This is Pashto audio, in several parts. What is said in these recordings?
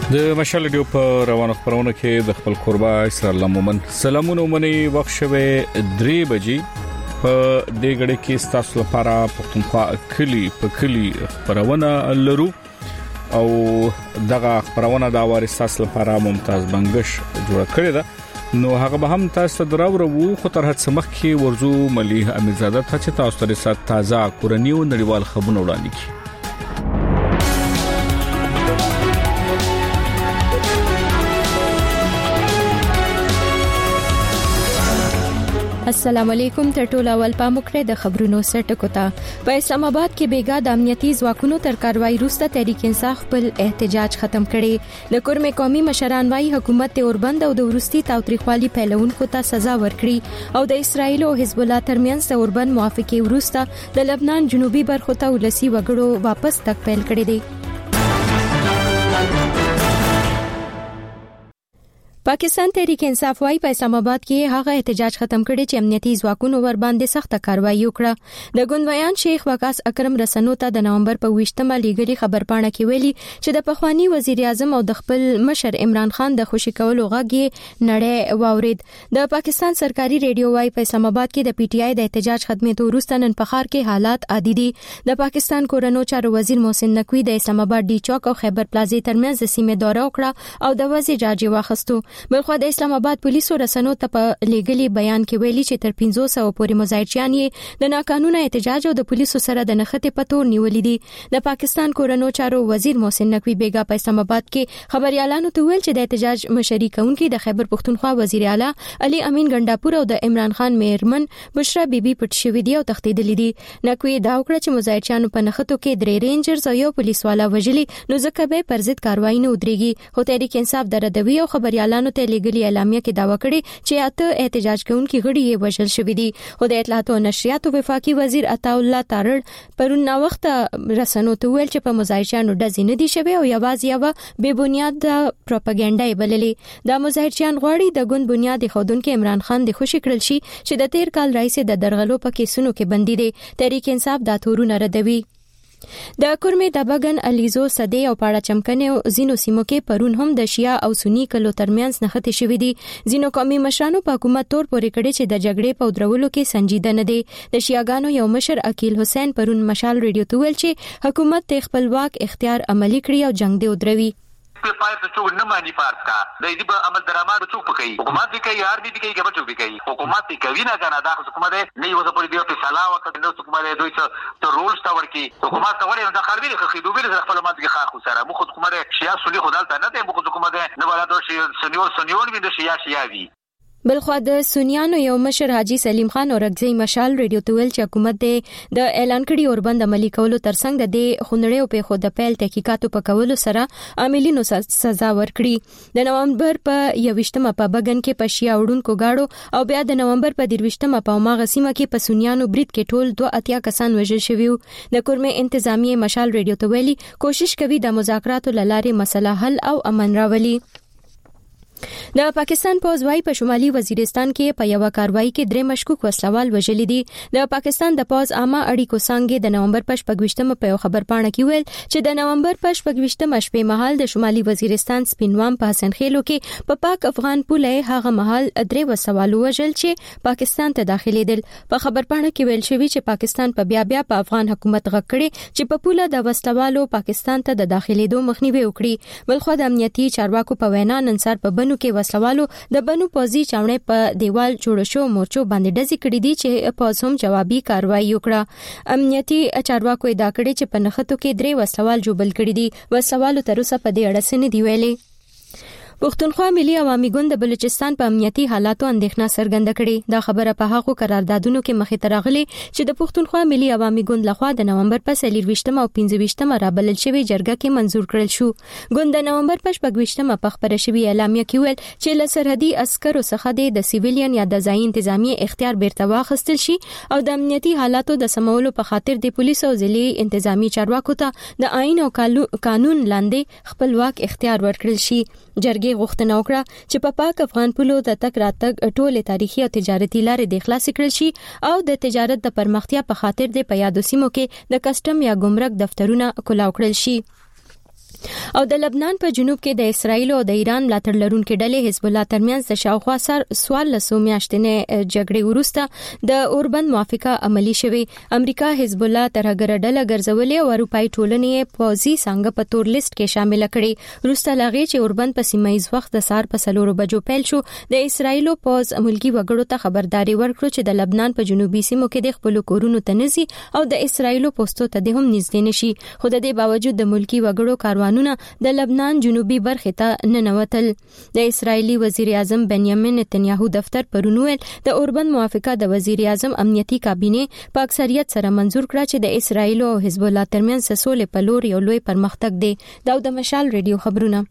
د مشال ډیو په روانو خبرونه کې د خپل قربا اسرائیل مومن سلامونه منی وخت شوه 3 بجې په دې غړي کې ستاسو لپاره پښتونخوا کلی په کلی خبرونه لرو او دغه خبرونه د وارثاس لپاره ممتاز بنگش جوړ کړی ده نو هغه به هم تاسو دراوړو خو تر هڅه مخ کې ورزو مليح امیرزاده ته چې تاسو سره تازه کورنیو نړیوال خبرونه وړاندې کړي. السلام علیکم تر ټولو اول پام وکړئ د خبرونو سرټکو ته. په اسلام آباد کې بیګا د امنیتي ځواکونو تر کاروایی وروسته تحریک انصاف خپل احتجاج ختم کړي. د کورمې قومي مشران وايي حکومت ته اوربند او د ورستي تاوتریخوالي پیلونکو ته سزا ورکړي او د اسرایل او حزب الله ترمنځ د اوربند موافقه وروسته د لبنان جنوبي برخو ته ولسی وګړو واپس تک پیل کړي دي. پاکستان تحریک انصاف وايي په اسلام آباد کې هغه احتجاج ختم کړي چې امنیتي ځواکونو ور باندې سخته کاروایی وکړه. د ګوندویان شیخ وقاص اکرم رسنو ته د نومبر په 28مه لیګلي خبرپاڼه کې ویلي چې د پخوانی وزیر اعظم او د خپل مشر عمران خان د خوشی کولو غږی نړۍ واورید. د پاکستان سرکاري ریډیو وايي په اسلام آباد کې د پی ټی آی د احتجاج ختمېدو وروسته نن په ښار کې حالات عادي دي. د پاکستان کورنو چارو وزیر محسن نقوی د اسلام آباد ډي چوک او خیبر پلازې ترمنځ د سیمې دوره وکړه او د وضع جاجي واخیستو. بلخو د اسلام آباد پولیسو رسنو ته په لیګلي بیان کې ویلي چې تر 500 پورې مظاهرچیان یې د ناقانونه احتجاج او د پولیسو سره د نښتې په تور نیولې دي. د پاکستان کورنو چارو وزیر محسن نقوی بیګا په اسلام آباد کې خبريالانو ته ویل چې د احتجاج مشري کوونکي د خیبر پښتونخوا وزیر اعلی علي امین ګنڈاپور او د عمران خان میرمن بشرا بیبي پټ شوې دي او تښتېدلې دي. نقوی دا وکړه چې مظاهرچیانو په نښتو کې 3 رینجرز او یو پولیس والا وژلي نو ځکه به پر ضد کاروایی نه ودرېږي. خو تحریک انصاف دردوي او خبريالانو ته لیګلي اعلامیه کې داوا کړی چې اته احتجاج کوونکي غړي یې وژل شوی دي. خو د اطلاعات او نشریات وفاقي وزیر عطا الله تارړ پرون نا وخت رسنو ته ویل چې په مظاهرچیانو ډزې نه دي شوی او یوازې یو بے بنیاد پروپاګاندا یې بللې. دا مظاهرچیان غواړي د ګوند بنیاد خودونکو عمران خان د خوشی کړل شي چې د 13 کال راځي د درغلو په کیسونو کې بندي دي. تحریک انصاف دا تورونه ردوي. د کورمې د بغن الیزو سدې او پاړه چمکنه زینو سیمو کې پرون هم د شیا او سنی کلو ترمنځ نښتې شوې دي. زینو قومي مشرانو په حکومت تور پورې کړي چې د جګړې په درولو کې سنجیده نه دي. د شیاګانو یو مشر عقیل حسین پرون مشال ریډیو ته ویل چې حکومت ته خپلواک اختیار عملی کړی او جنگ دی ودروي. په پای ته څو نه مانی پارت کا د دې په عمل درآمد څو پکې حکومت دې کوي هر دې کوي که بچو کوي حکومت دې کوي نه کنه دا حکومت نه یو څه پرې دی په سلا وخت نو حکومت دوی څه رولز تا ورکی حکومت تا ورې د خاربي خخې دوی د خپل مات کې خاخ سره مخ حکومت شیا سولي خدای ته نه دی مخ حکومت نه ولا د سنیور وی د شیا وی. بلخو د سنیانو یو مشر حاجی سلیم خان اورګزی مشال ریډیو ته ویل چې حکومت د اعلان کړي اوربند عملی کولو ترڅنګ د خونړیو په خود پیل تحقیقاتو په کولو سره عاملینو سزا ورکړي. د نومبر په 28مه په بغن کې په شیا وډونکو گاډو او بیا د نومبر په 23مه په ماغسیمه کې په سنیانو برید کې ټول 2 کسان وژل شوي. د کورمې انتظامیه مشال ریډیو ته ویلي کوشش کوي د مذاکراتو لارې مسله حل او امن راولي. د پاکستان پوز وايي په شمالي وزیرستان کې په یو کاروایی کې 3 مشکوک وسلوال وژل دي. د پاکستان د پوز عامه اړیکو څنګه د نومبر په 28مه په یو خبرپاڼه کې ویل چې د نومبر په 28مه شپې مهال د شمالي وزیرستان سپینوام په حسن خیلو کې په پاک افغان پوله هغه مهال 3 وسلوال وژل چې پاکستان ته داخلي دي. په خبرپاڼه کې ویل شوی چې پاکستان په بیا په افغان حکومت غږ کړي چې په پوله د وسلوالو پاکستان ته د داخليدو مخنیوي وکړي. بلخو د امنیتي چارواکو په وینا ننسر په بنو کې وسلوالو د بنو پوزي چاونې په دیوال جوړ شو مورچو باندې ډزې کړې دي چې پوز هم جوابي کاروایی وکړه. امنیتي چارواکو ادعا کړې چې په نښتو کې 3 وسلوال جوبل کړي دي. وسلوالو تر اوسه په دې اړه څه نه دی ویلي. پښتونخوا ملي عوامي ګوند د بلوچستان په امنیتي حالاتو اندېښنه څرګنده کړې. دا خبره په هغو قراردادونو کې مخې ته راغلي چې د پښتونخوا ملي عوامي ګوند لخوا د نومبر په 24مه او 25مه رابلل شوی جرګه کې منزور کړل شو. ګوند د نومبر په 26مه په خبره شوی اعلامیه کې ویل چې له سرحدي عسکرو څخه د سیویلین یا د ځای انتظامی اختیار بیرته واخیستل شي او د امنیتي حالاتو د سمولو په خاطر د پولیسو او ضلعي انتظامی چارواکو ته د آئین او قانون لاندې خپلواک اختیار ورکړل شي. جرګې غوښتنه وکړه چې په پاک افغان پولو د تک راتګ ټول تاریخي او تجارتي لارې د خلاص کړل شي او د تجارت د پرمختیا په خاطر د پیادو سیمو کې د کسٹم یا ګمرک دفترونه کلاو کړل شي. او د لبنان په جنوب کې د اسرایل او د ایران ملاتړ لرونکو ډلې حزب الله ترمنځ د شاوخوا 14 میاشتې جګړې وروسته د اوربند موافقه عملی شوه. امریکا حزب الله ترهګر ډله ګرځولې او اروپאי ټولنې پوزي څنګه په تور لیست کې شامل کړي. وروسته لاغي چې اوربند په سیمایي وخت د سار په 4 بجو پیل شو، د اسرایل پوز ملکی وګړو ته خبرداري ورکړه چې د لبنان په جنوبي سیمو کې د خپل کورونو تنزي او د اسرایل پوسټو ته هم نږدې نشي. خو د دې باوجود د ملکی وګړو کاروانونه د لبنان جنوبي برخه ته ننوتل. د اسرایلی وزیر اعظم بنیامین نتنیاهو دفتر پرونویل د اوربند موافقه د وزیر اعظم امنیتي کابینه په اکثریت سره منزور کړه چې د اسرایل او حزب الله ترمنځ سولې په لور یو لوی پرمختګ دی. دا د مشال ریډیو خبرونه.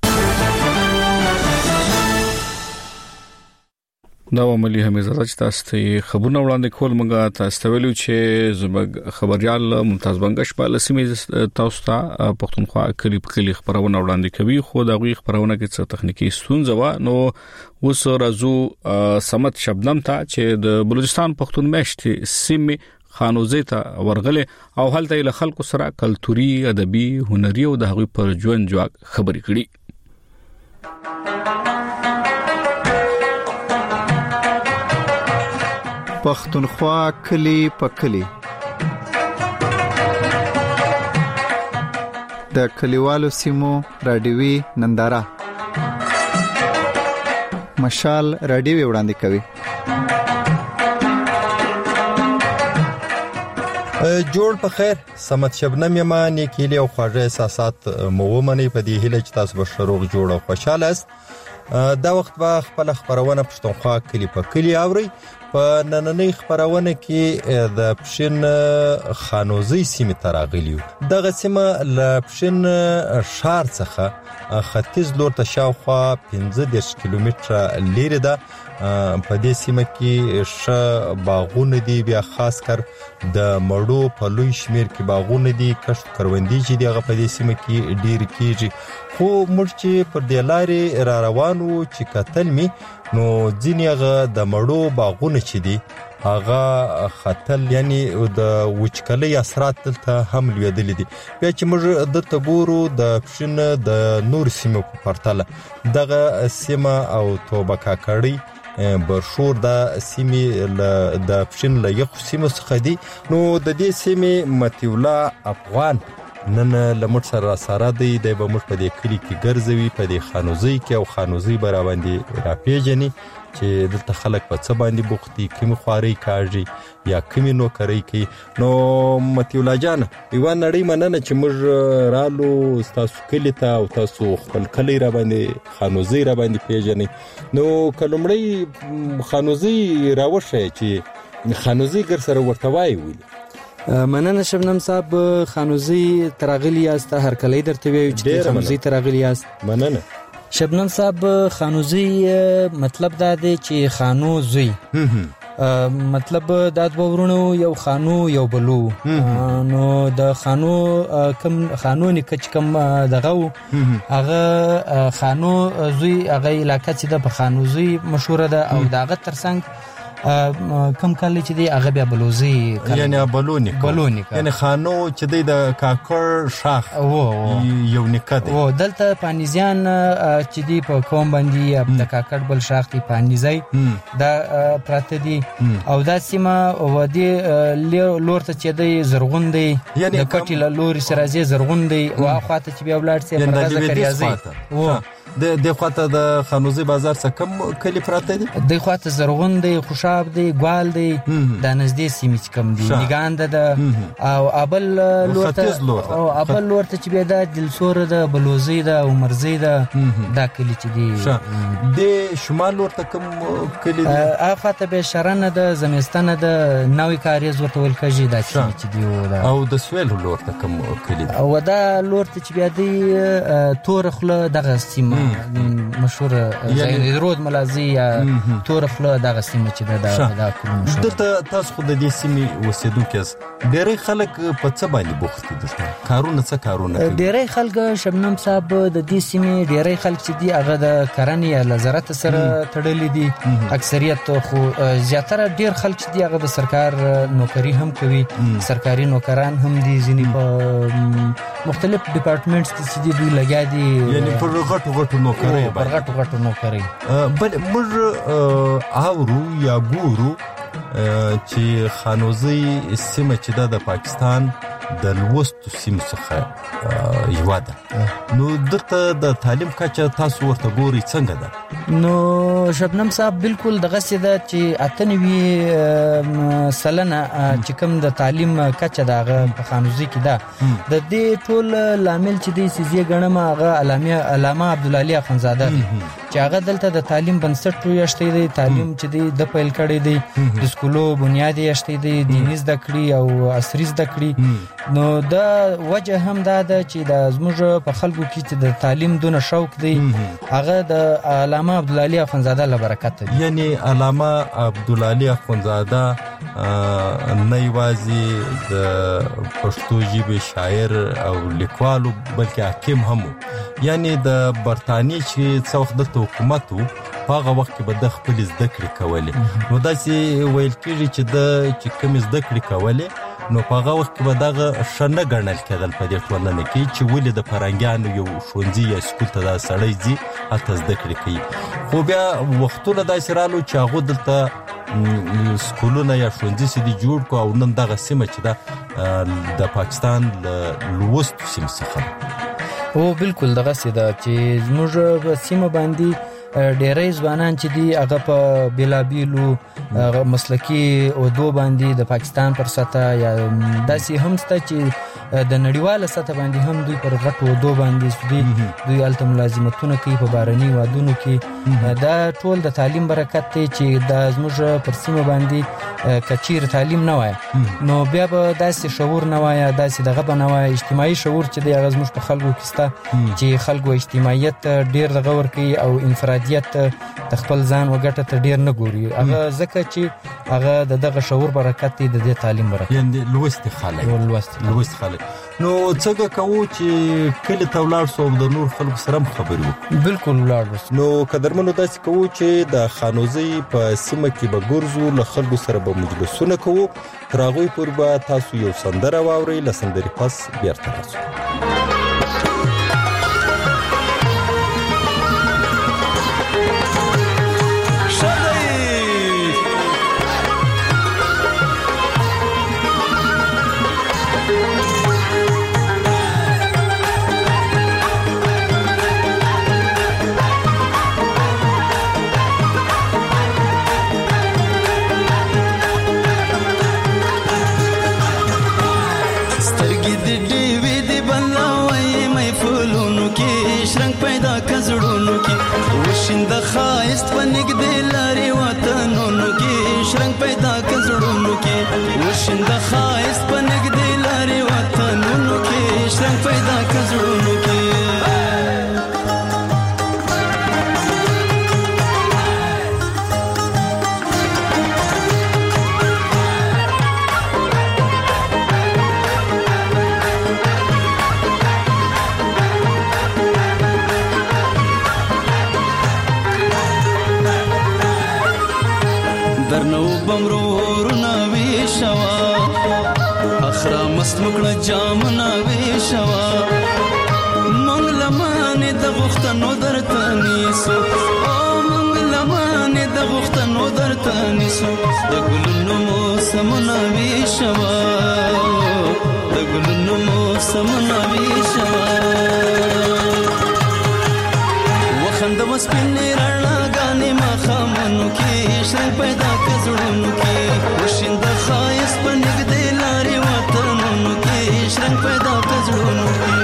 دا عملی همیزه چې تاسو ته خبرونه وړاندې کول مونږه تاسو ته ویلو چې زموږ خبريال ممتاز بنگش په لسمې تاسو ته پښتونخوا کلی خبرونه وړاندې کوي، خو دا غوي خبرونه کې څه تخنیکی ستونزه و. نو اوس راځو سمت شبنم ته چې د بلوچستان پښتون میشتې سیمې خانوزه ته ورغله او هلته له خلکو سره کلتوري، ادبي، هنري او د هغوی پر ژوند جوړ خبرې کړي. پښتونخوا کلی په کلی د کلیوالو سیمو رادیوي ننداره مشال رادیوي وړاندې کوي. جوړ په خیر سمت شبنم یمانی کلی او خواږه احساسات مومنی په دې هله چې تاسو به شروع جوړ او خوشاله است. دا وخت به خپل خبرونه پښتونخوا کلی په کلی اوري. په نننۍ خبرونه کې د پښین خانوزي سیمه تراغلیو. دغه سیمه ل پښین شهر څخه ختیځ لور ته شاوخوا 15 کیلومتره لري ده. په دې سیمه کې ش باغونه دي، بیا خاص کر د مړو په لوی شمیر کې باغونه دي، کښت کروندې چې دغه په دې سیمه کې ډیر کیږي. خو موږ چې پر دې لارې را روانو چې کتل می نو ځینېغه د مړو باغونه چې دي هغه خطل یعنی د وچکلي اثرات دلته هم لیدل دي. بیا چې موږ د تګورو د پښین د نور سیمو په پرتله دغه سیمه او توبه کاکړی برشور د سیمه د پښین له یو سیمه څخه دي. نو د دې سیمه متیولا افغان نن لمر سره دی د بمر په دې کلی کې ګرځوي، په دې خانوزي کې او خانوزي برابندې را پیژني چې دلته خلک په څه باندې بوختي، کوم خواري کاږي یا کوم نوکري کوي. نو متیولا جان یو نړۍ مننه چې موږ رالو تاسو کلی ته او تاسو خپل کلی را باندې خانوزي را باندې پیژني. نو کلمړی خانوزي راوشه چې خانوزي ګر سره ورته وایي ویل. مننه شبنم صاحب، خانوزي تراغلی است، هر کلی درته ویو چې خانوزي تراغلی است. مننه شبنم صاحب. خانوزي مطلب دا دی چې خانوزي مطلب دا د ورونو یو خانو یو بلو. نو د خانو کم خانو نکچ کم دغه هغه خانو زوی هغه علاقه چې د خانوزي مشهور ده او دغه ترڅنګ کم کلی چې دی هغه بیا بلوزي یعنی بلونی یعنی خانو چې د کاکر شاخ یو نکد او دلته پانیزیان چې دی په کوم باندې د کاکر بل شاخ دی پانیزای دا پراته دی او دا سیمه و دی لور ته چې دی زرغون دی د کټی لوري سره زی زرغون دی او اخواته چې بیا ولر سي پرغه کریازي و د خواته د خانوزي بازار څخه کم کلی پراته دي. د خواته زرغون دی، خوشاب دی، ګوال دی، د نږدې سیمې کم دي، نگاند ده او ابل لورته او ابل لورته چې بیا د دلسور ده، بلوزي ده او مرزي ده. دا کلی چې دی د شمال لورته کم کلی دی. افاته به شرنه ده، زمستانه ده، نوې کاریز ورته ول کېږي دا چې دی او د سویل لورته کم کلی دی. او دا لورته چې بیا دی تور خله دغه سیمه مشهور زین رود ملازی یا تور خله دغه سیمه چې دا کوم مشهور دلته تاسو خو د دې سیمې اوسېدونکي یاست. ډېری خلک په څه باندې بوخت دي دلته؟ څه کارونه کوي؟ ډېری خلک شبنم صاحب د دې سیمې ډېری خلک چې دي هغه د کرنې یا له زراعت سره تړلي دي. اکثریت خو زیاتره ډېر خلک چې دي هغه د سرکار نوکری هم کوي، سرکاري نوکران هم دي، ځینې په مختلف ډپارټمنټس کې چې دوی لګیا دي، یعنی پر غټو نوکرۍ پر غټو نوکرۍ. بل موږ اورو یا ګورو چې خانوزي سیمه چې د پاکستان د لوستو سیمو څخه یوه ده، نو دلته د تعلیم کچه تاسو ورته ګورئ څنګه ده؟ نو شبنم صاحب بالکل دغسې ده چې 98 سلنه چې کوم د تعلیم کچه ده هغه په خانوزي کې ده. د دې ټول لامل چې دی سیزې ګڼم هغه علامه عبدالعلي اخندزاده دی چې هغه دلته د تعلیم بنسټ یشتی دی، تعلیم چې دی د پیل کړی دی، د سکولو بنیاد یشتی دی، دیني زده کړې او عصري زده کړې. نو دا وجه هم دا ده چې د زموږ په خلکو کې چې د تعلیم دونه شوق دی هغه د علامه عبدالعلي اخندزاده له برکته دی. یعنی علامه عبدالعلي اخندزاده نه یوازې د پښتو ژبې شاعر او لیکوال بلکې حاکم هم و. یعنی د برطانیې چې څه وخت دلته حکومت و په هغه وخت کې به د خپلې زده کړې کولې. نو داسې ویل کېږي چې د چې کومې زده کړې کولې نو په هغه وخت کې به دغه ښه نه ګڼل کېدل په دې ټولنه کې چې ولې د فرنګیانو یو ښوونځي یا سکول ته دا سړی ځي هلته زده کړې کوي. خو بیا وختونه داسې رالو چې هغو دلته سکولونه یا ښوونځي چې دي جوړ کړو او نن دغه سیمه چې ده د پاکستان له لوستو سیمو څخه ده. هو بالکل دغسې ده چې زموږ په سیمه باندې ډېری ځوانان چې دي هغه په بېلابېلو مسلکي عهدو باندې د پاکستان پر سطح یا داسې هم شته چې د نړیواله سطح باندې هم دوی پر غټو عهدو باندې دوی هلته ملازمتونه کوي په بهرني هېوادونو کې. دا ټول د تعلیم برکت دی چې دا زموږ پر سیمه باندې که چیرې تعلیم نه وای نو بیا به داسې شعور نه وای، داسې دغه به نه وای. اجتماعي شعور چې دی هغه زموږ په خلکو کې شته چې خلکو اجتماعیت ډېر دغه ورکوي او انفرادیت د خپل ځان وګټه ته ډېر نه ګوري. هغه ځکه چې هغه د دغه شعور برکت دی، د دې تعلیم برکت. یعنې لوستي خلک. نو څنګه کوو چې کلي ته ولاړ سو او د نور خلکو سره هم خبرې وکړو؟ بالکل ولاړ سو. نو قدرمنو داسې کوو چې د خانوزۍ په سیمه کې به ګرځو، له خلکو سره به مجلسونه کوو. تر هغوی پورې به تاسو یو سندره واورئ، له سندرې پس بیرته راسو. خایست پنګ د لارې وطنونو کې شرنګ پیدا کزړونو کې وشند خایست پنګ د لارې وطنونو کې شرنګ پیدا کزړونو کې مکړه جامنا ویشوا مونږ لمانه د غختنو درته نیسو او مونږ لمانه د غختنو درته نیسو د ګلونو موسمنا ویشوا د ګلونو موسمنا ویشوا وخند مسپین رڼا غانې مخامنو کې شر پیدا کزړونو کې وشند خایس پنګ دې لارې وطنونو کې شر پیدا کزړونو کې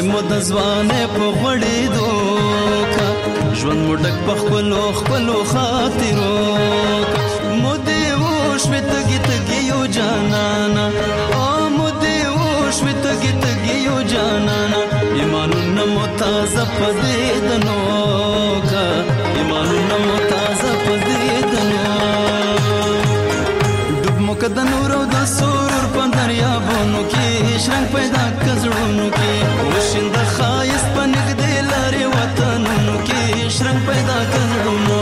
مو د ځوانې په غوړېدو کا ژوند مو ډک په خپلو خاطرو کا مو دې وشوې تږي تږي یو جانانا او مو دې وشوې تږي تږي یو جانانا ایمانونه مو تازه په دې دنو کا ایمانونه مو تازه په دې دنو ډوب مو که د نور او د سرور په دریابونو کې شرنګ پیدا که زړونو کې وشینده ښایست په نږدې لارې وطنونو کې شرنګ پیدا که زړونو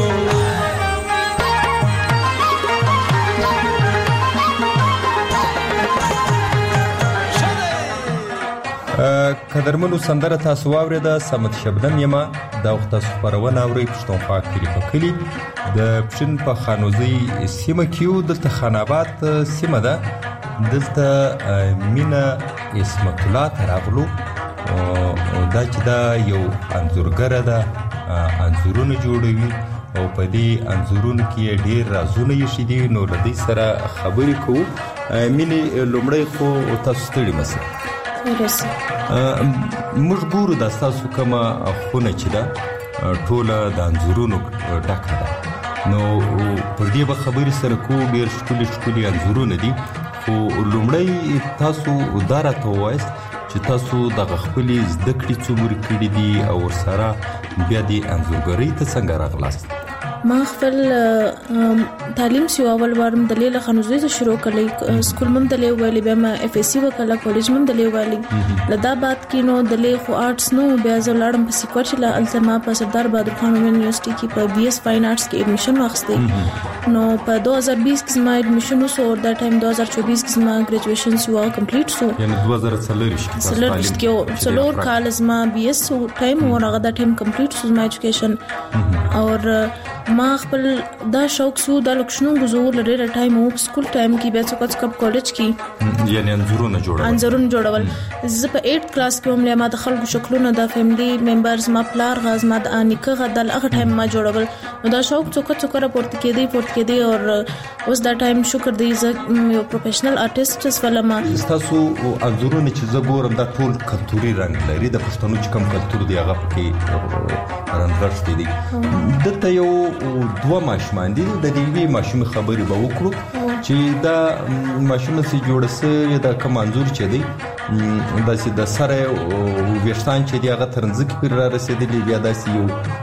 قدرمنو سندره تاسو واورېده صمد شبنم یما دا وخت تاسو خپرونه اورئ پښتونخوا کلي په کلي د پښین په خانوزي سیمه کې دلته خاناباد سیمه ده دلته مینا اسمت الله تراغلو دا چې دا یو انځورګره ده انځورونه جوړوي او په دې انځورونو کې ډېر رازونه یې شدي نو له دې سره خبرې کوو مینې لومړی خو تاسو ستړي مسئ موږ ګورو دا ستاسو کومه خونه چې ده ټوله د انځورونو ډکه ده نو پر دې به خبرې سره کوو ډېر ښکلي انځورونه دي خو لومړی تاسو دا راته ووایاست چې تاسو دغه خپلې زده کړې څومره کړي دي او ورسره بیا دې انځورګرۍ ته څنګه راغلاست ما خپل تعلیم سی اول وارم د لیله خنوزي ته شروع کړی سکول مم د لیو ویلې بیا ما اف اس سی وکړه کالج مم د لیو ویلې لدا بعد کې نو د لیو خو آرټس نو بیا زه لاړم په سیکوټ لا التما په سردار بهادر خان یونیورسيټي کې په بي اس فاین آرټس کې ایڈمیشن واخیسته نو په 2020 کې ما ایڈمیشن وسو او دا ټایم 2024 کې ما ګریجویشن سو کمپلیټ سو یعنی 2040 کې څلور کال ما بي اس سو ټایم ورغه دا ټایم کمپلیټ سو ما ایجوکیشن اور ما خپل دا شوق سو د لکشنو غزور لري ټایم او سکول ټایم کې به څوک کپ کالج کې یعنی انځورونه جوړول زه په 8 کلاس کې هم له ما د خلکو شکلونه د فیملی ممبرز ما پلار غاز ما د انیکه غدل هغه ټایم ما جوړول نو دا شوق څوک راپورت کېدی او اوس دا ټایم شکر دی زه یو پروفیشنل آرټیست ولما تاسو انځورونه چې زه ګورم دا ټول کلتوري رنګ لري د پښتنو چې کوم کلتور دی هغه کې رنګرشت دي دلته یو دوه ماشومان دي د دې ماشوم خبرې به وکړو چې دا ماشوم سي جوړ سي دا کوم انځور چې دی داسې د سره ویشتان چې دی هغه ترنځ کې پر را رسیدلی بیا داسې یو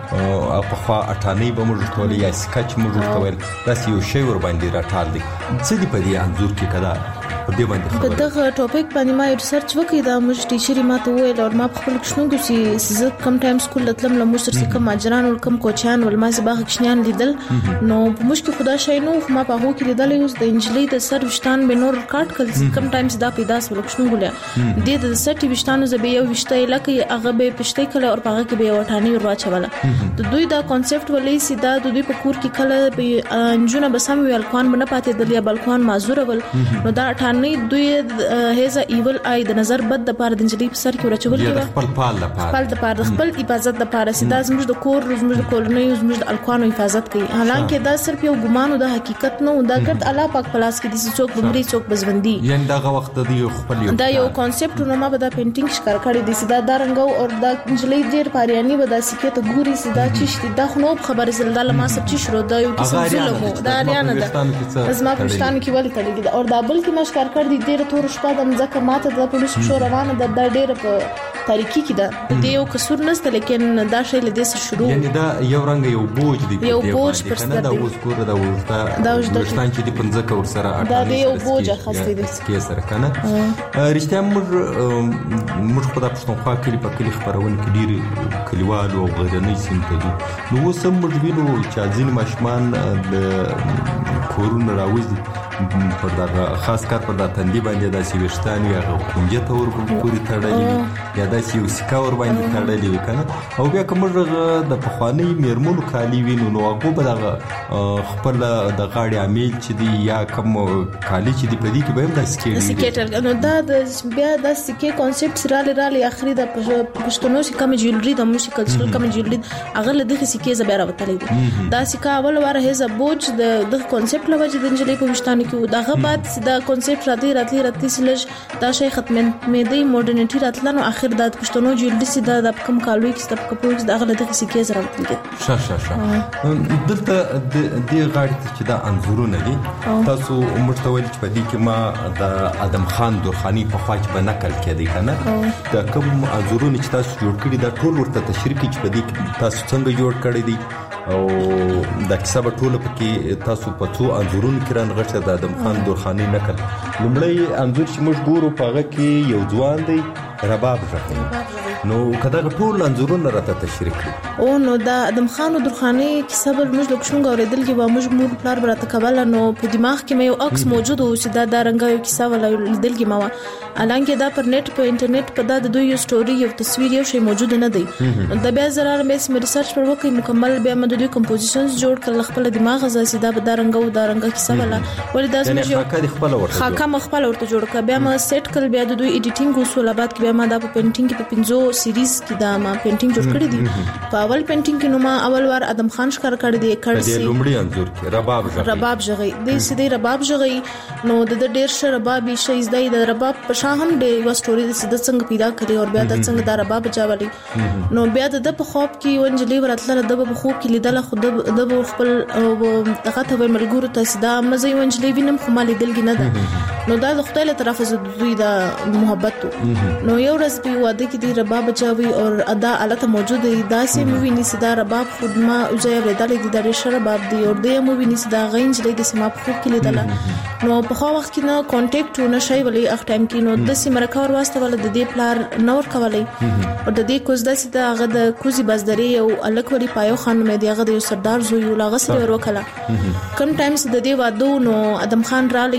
په خوا اټانې به موږ ټول یا سکچ موږ ټول داسې یو شی ور باندې راټال دي څه دی په دې انځور کې کدا په دې باندې خبره دغه ټاپک باندې ما ریسرچ وکړ دا موږ ټیچر ما ته وویل او ما خپل کښنو چې زه کم ټایم سکول لتلم له موږ سره کم اجران او کم کوچان ول ما زباغ کښنیان لیدل نو موږ کې خدا شي نو ما په هغه کې لیدل اوس د انجلۍ د سر وشتان به نور کارت کړ کم ټایم دا پیدا سول کښنو ګولیا د سر ټي وشتانو زبې یو وشته لکه هغه به پښتې کله او هغه کې به وټانی ور واچوله د دوی دا کانسپټ ولې سیدا د دوی په کور کې کله انجونه بسم ویل کوان بنه پاتې د لیا بلکون مازور ول نو دا اټانی دوی هیزا ایول آی د نظر بد د پاره د انجلۍ په سر کې ورچول کېږي خپل پال د خپل حفاظت د پاره سیدا زموږ د کور زموږ د کولونی زموږ د الکوانو حفاظت کوي حالانکه دا صرف یو ګمان او د حقیقت نه دا ګرد الله پاک پلاس کې د څوک بمري څوک بزوندي یعنی دا وخت د خپل دا یو کانسپټ نو ما به دا پینټینګ ښکار کړی د سیدا د رنګو او د انجلۍ ډیر پاریانی به د سکه ته ګوري سیدا چشتي دا خو نو خبر زلدا لما سب چی شروع دا یو قسم ظلم دا اریانه ده ازما پښتون کې ولې تلګي او دا بل کې مشکار کړ دي ډیر تور شپه د مزکه ماته د پولیس شو روانه د ډیر په تاریکی کې ده د یو قصور نشته لیکن دا شی له دې سره شروع یعنی دا یو رنګ یو بوج دی یو بوج پر سر دا اوس ګور دا ورستان چې د پنځه کور سره دا یو بوج خاصه دي کې سره کنه رښتیا موږ په پښتونخوا کې په کلی خبرونه کې ډیر کلیوالو او غیرنۍ سیمه دي نو وسم موږ وینو چې ځین ماشمان د کورونه راوځي پر دا خاص کار پر دا تندې باندې د سیوشتان یا کنجه تور پوری تړلې یا د سیو سکاور باندې تړلې وکنه او بیا کوم د پخوانی میرمنو کالی وینو نو هغه به د خپل د غاړي عامل چې دی یا کوم کالی چې دی په دې کې به هم د سکیټر نو دا د بیا د سکه کانسپټ سره اخري د پښتنو چې کوم جوړري د موشي کلچرل کوم جوړري هغه له دغه سکه زبر راوتلې دا سکه اول واره هیزه بوج د کانسپټ لوجه د انجلۍ په وشتان کې دغه بعد دا کانسپټ راتلی سلج دا شی ختمن مې دی ماډرنټی راتلنو اخر د پښتنو جلد سي دا د کم کالوي کې ستپ کپوز د اغله د سکه زره وتلګي شه دلته د غاړي چې دا انزورونه دي تاسو مشتول چې په دې کې ما د ادم خان درخاني په خوا کې نقل کړي کنه دا کوم انزورونه چې تاسو جوړ کړی دا ټول ورته تشریح چې په دې کې تاسو څنګه جوړ کړی دي او دا کیسه په ټوله پکې تاسو په څو انزورونو کې رانغښته د ادم خان درخاني نقل لومړی انزور چې موږ ګورو په هغه کې یو ځوان دی رباب ژغوري نو کدا ټول انزورونه راته تشریح کړي او نو دا ادم خان درخاني کیسه بل موږ لوکشن غوړېدل کې به موږ مور پلار براته کول نو په دماغ کې مې یو عکس موجود و چې دا رنګ یو کیسه ولا لیدل کې ما الانکه دا پر نت په انټرنیټ په دا د دوی یو سټوري یو تصویر یو شی موجود نه دی دا بیا زرار مې ریسرچ پر وکي مکمل بیا مې د دوی کمپوزیشنز جوړ کړل خپل دماغ زاسي دا به دا رنګ کیسه ولا ولې دا زموږ یو خاکه خپل ورته جوړ کړ بیا ما سیټ کړل بیا د دوی ایډیټینګ اصول بعد بیا ما دا په پینټینګ کې په 5 سیریز کې دا ما پینټینګ جوړ کړی دی په اول پینټینګ کې نو ما اول وار ادم خان ښکار کړی دی کړ سي د لومړي انزور کې رباب ژغي د سیدی رباب ژغي نو د ډیر ش ربابي شي زدای د رباب په شاهم دی یو سټوري د سید څنګه پیدا کړی او بیا د څنګه د رباب چاولي نو بیا د په خوب کې ونجلی ورتل د په خوب کې لیدل خود د خپل دغه ته ملګرو ته سدا مزي ونجلی وینم خو مالي دلګ نه ده نو دا د خدای له طرفه د دوی د محبت نو یو ورځ په واده کې د رباب چاوي او ادا الته موجود دی دا سه مووی نسی دا رباب خود ما اوځي ورېدل دي د ریشه رباب دی او د مووی نسی دا غینج لري د سما په خوب کې لیدل نو په خو وخت کې نو کانټیکټ ونه شي ولې اخ ټایم کې نو د سیمه کار واسطه ول د دې پلار نور کولای او د دې کوز د سیده هغه د کوزي بازدري او الک ولی پایو خان مې دی هغه د سردار زوی لاغه سره ورکړه کم ټایمز د دې وادو نو ادم خان رالی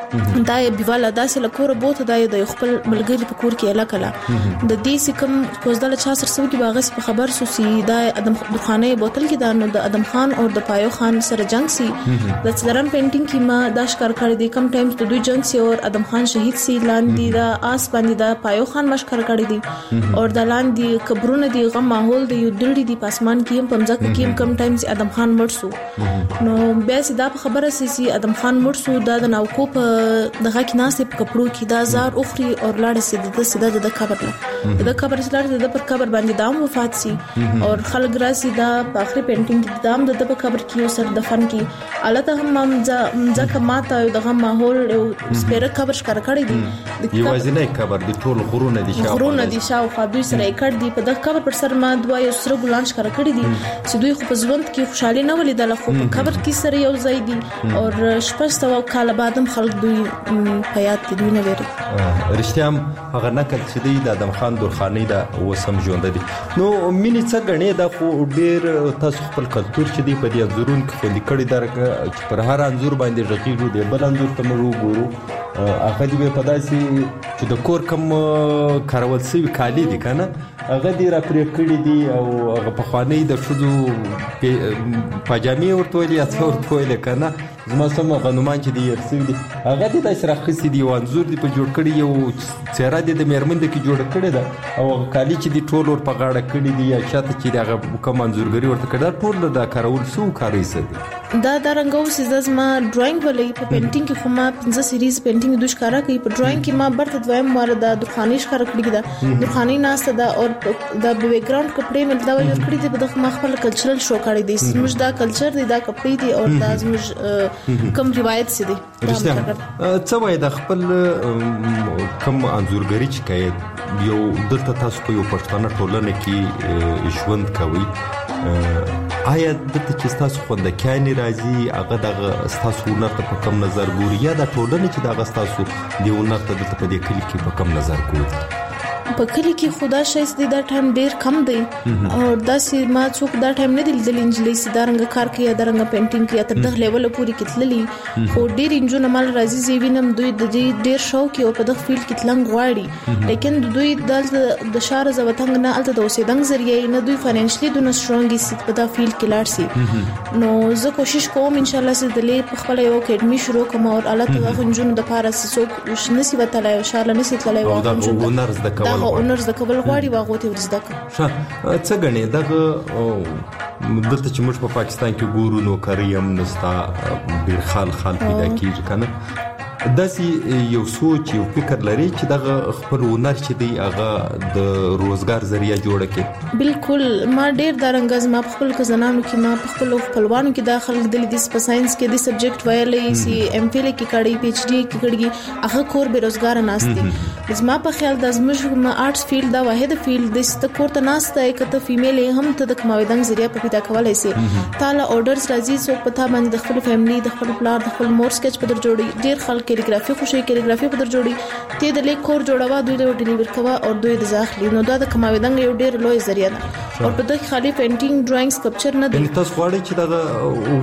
دا بیواله داسې لکور بوته د خپل ملګری په کور کې اله کړه د دې سکم کوزدل چا سره سو کې باغس په خبر سو سي دا ادم درخانه بوتل کې دا نو د ادم خان او د پایو خان سره جنگ سي د څلرم پینټینګ کې ما دا ښکار کړی دی کم ټایمز د دوی جنگ سي او ادم خان شهید سي لاندې دا آس باندې دا پایو خان مشکر کړی دی او د لاندې قبرونه دی غم ماحول دی یو دړي دی پاسمان کې هم پمځه کې کم ټایمز ادم خان مړ سو نو بیا سي دا خبره سي ادم خان مړ سو دا د ناوکو په دغه کې ناسې په کپړو کې دا زار اخري او لاړ سي د د قبر له د قبر سره د پر قبر باندې دام وفات سي او خلک راسي دا په اخري پینټینګ کې دام د په قبر کې سر دفن کې الته هم ځکه ماته دغه ماحول او سپیره قبر ښکار کړی دی یوازینی قبر د ټول غرونه دي شاوخوا دوی سره کړ دی په دغه قبر پر سر ما دوه یو سره ګلان ښکار کړی دي چې دوی خو په ژوند کې خوشحالي نه ولیدل خو په قبر کې سره یو ځای دي او شپږ کال بعد هم خلک دوی په یاد کې دوی نه لري رښتیا هغه نقل چې دی د ادم خان درخاني دا وسم ژوند دي نو مینه څه غنې دا خو ډیر تاسو خپل کلچر چې دی په دې انځورون کې خوندې کړی درګه پر هر انځور باندې رقیبو دی بل انځور ته موږ ګورو هغه دی په داسي چې د کور کم کارول سوي کالي دي کنه هغه دی را پرې کړی دي او هغه په خواني د شذو پاجامي ورته ویل یا څو ورته ویل کنه زما سم غنومان چې دی ارسل دي هغه د سره خسي دی وانزور دی په جوړ کړی یو چهره د میرمن د کی جوړ کړی دا او کالی چې دی ټول ور په غاړه کړی دی یا شاته چې دغه کوم منظورګری ورته کړه ټول د کارول سو کاری سدي دا رنګو سیزز ما ډراینګ ولې په پینټینګ کې خو ما 15 سیریز پینټینګ دوه ښکارا کوي په ډراینګ کې ما برته دویم مار د درخاني ښکارا کړی دا درخاني ناسته دا او د بیک گراوند کپړې مل دا ور کړی دی په دغه خپل کلچرل شو کړی دی زموږ دا کلچر دی دا کپړې دی او دا زموږ کوم روایت سي دی څه وای د خپل کوم انځورګری چې کوي یو دلته تاسو په یو پښتنه ټولنه کې ژوند کوي آیا دته چې تاسو خوندکانی راځي هغه دغه تاسو هنر ته په کوم نظر ګوري یا د ټولنه چې دغه تاسو دی هنر ته په دې کلی کې په کوم نظر ګوري په کلی کې خدا شایسته دا ټایم ډیر کم دی او دا سي ما څوک دا ټایم نه دی لیدل انجلۍ سي دا رنګ کار کوي دا رنګ پینټینګ کوي تر دغه لیول پورې کتللی خو ډیر انجونه مال راځي زیوینم دوی د ډیر شوق او په دغه فیلډ کې تلنګ غواړي لیکن دوی د شهر زوتنګ نه الته د اوسېدنګ ذریعہ نه دوی فاینانشلی دونه سترونګ سي په دا فیلډ کې لاړ سي نو زه کوشش کوم ان شاء الله چې د لې په خپل یو اکیډمي شروع کوم او الته د انجونو د پاره سوق نسی وتلای او شاله نسی تلای او هنر زده هغه اونرز د کول غواړي واغو ته ورزده کړ. څه غني دغه دلته چې موږ په پاکستان کې ګورو نو کریم نستا ډیر خال پیدا کیږي کنه داسې یو سوچ یو فکر لري چې دغه خپل هنر چې دی هغه د روزګار ذریعہ جوړ کړي. بالکل ما ډیر درنګز ما خپل کزنانو کې ما خپل خپلوانو کې داخل د دې په ساينس کې د سبجیکټ ویلې سي ام فل کې کړي پی ایچ ډي کې کړي هغه کور به روزګار ناشتي زما په خیال د زموږ ما آرټس فیلډ دا واحد فیلډ د ست کور ته ناشته کته فیمیل هم ته د کماویدنګ ذریعہ په پیدا کولای سي تعالی اورډرز راځي سو پتا باندې د خپل فیملی د خپل پلار د خپل مور سکیچ په در جوړي ډیر خلک کیلیګرافي خوشي کیلیګرافي په در جوړي ته د لیک کور جوړوا دوی له ډیلیور کوا او دوی د ځاخلي نو دا د کماویدنګ یو ډیر لوی ذریعہ ده او په دغه خالي پینټینګ ډراینګ سکلپچر نه دی تاسو غواړئ چې دا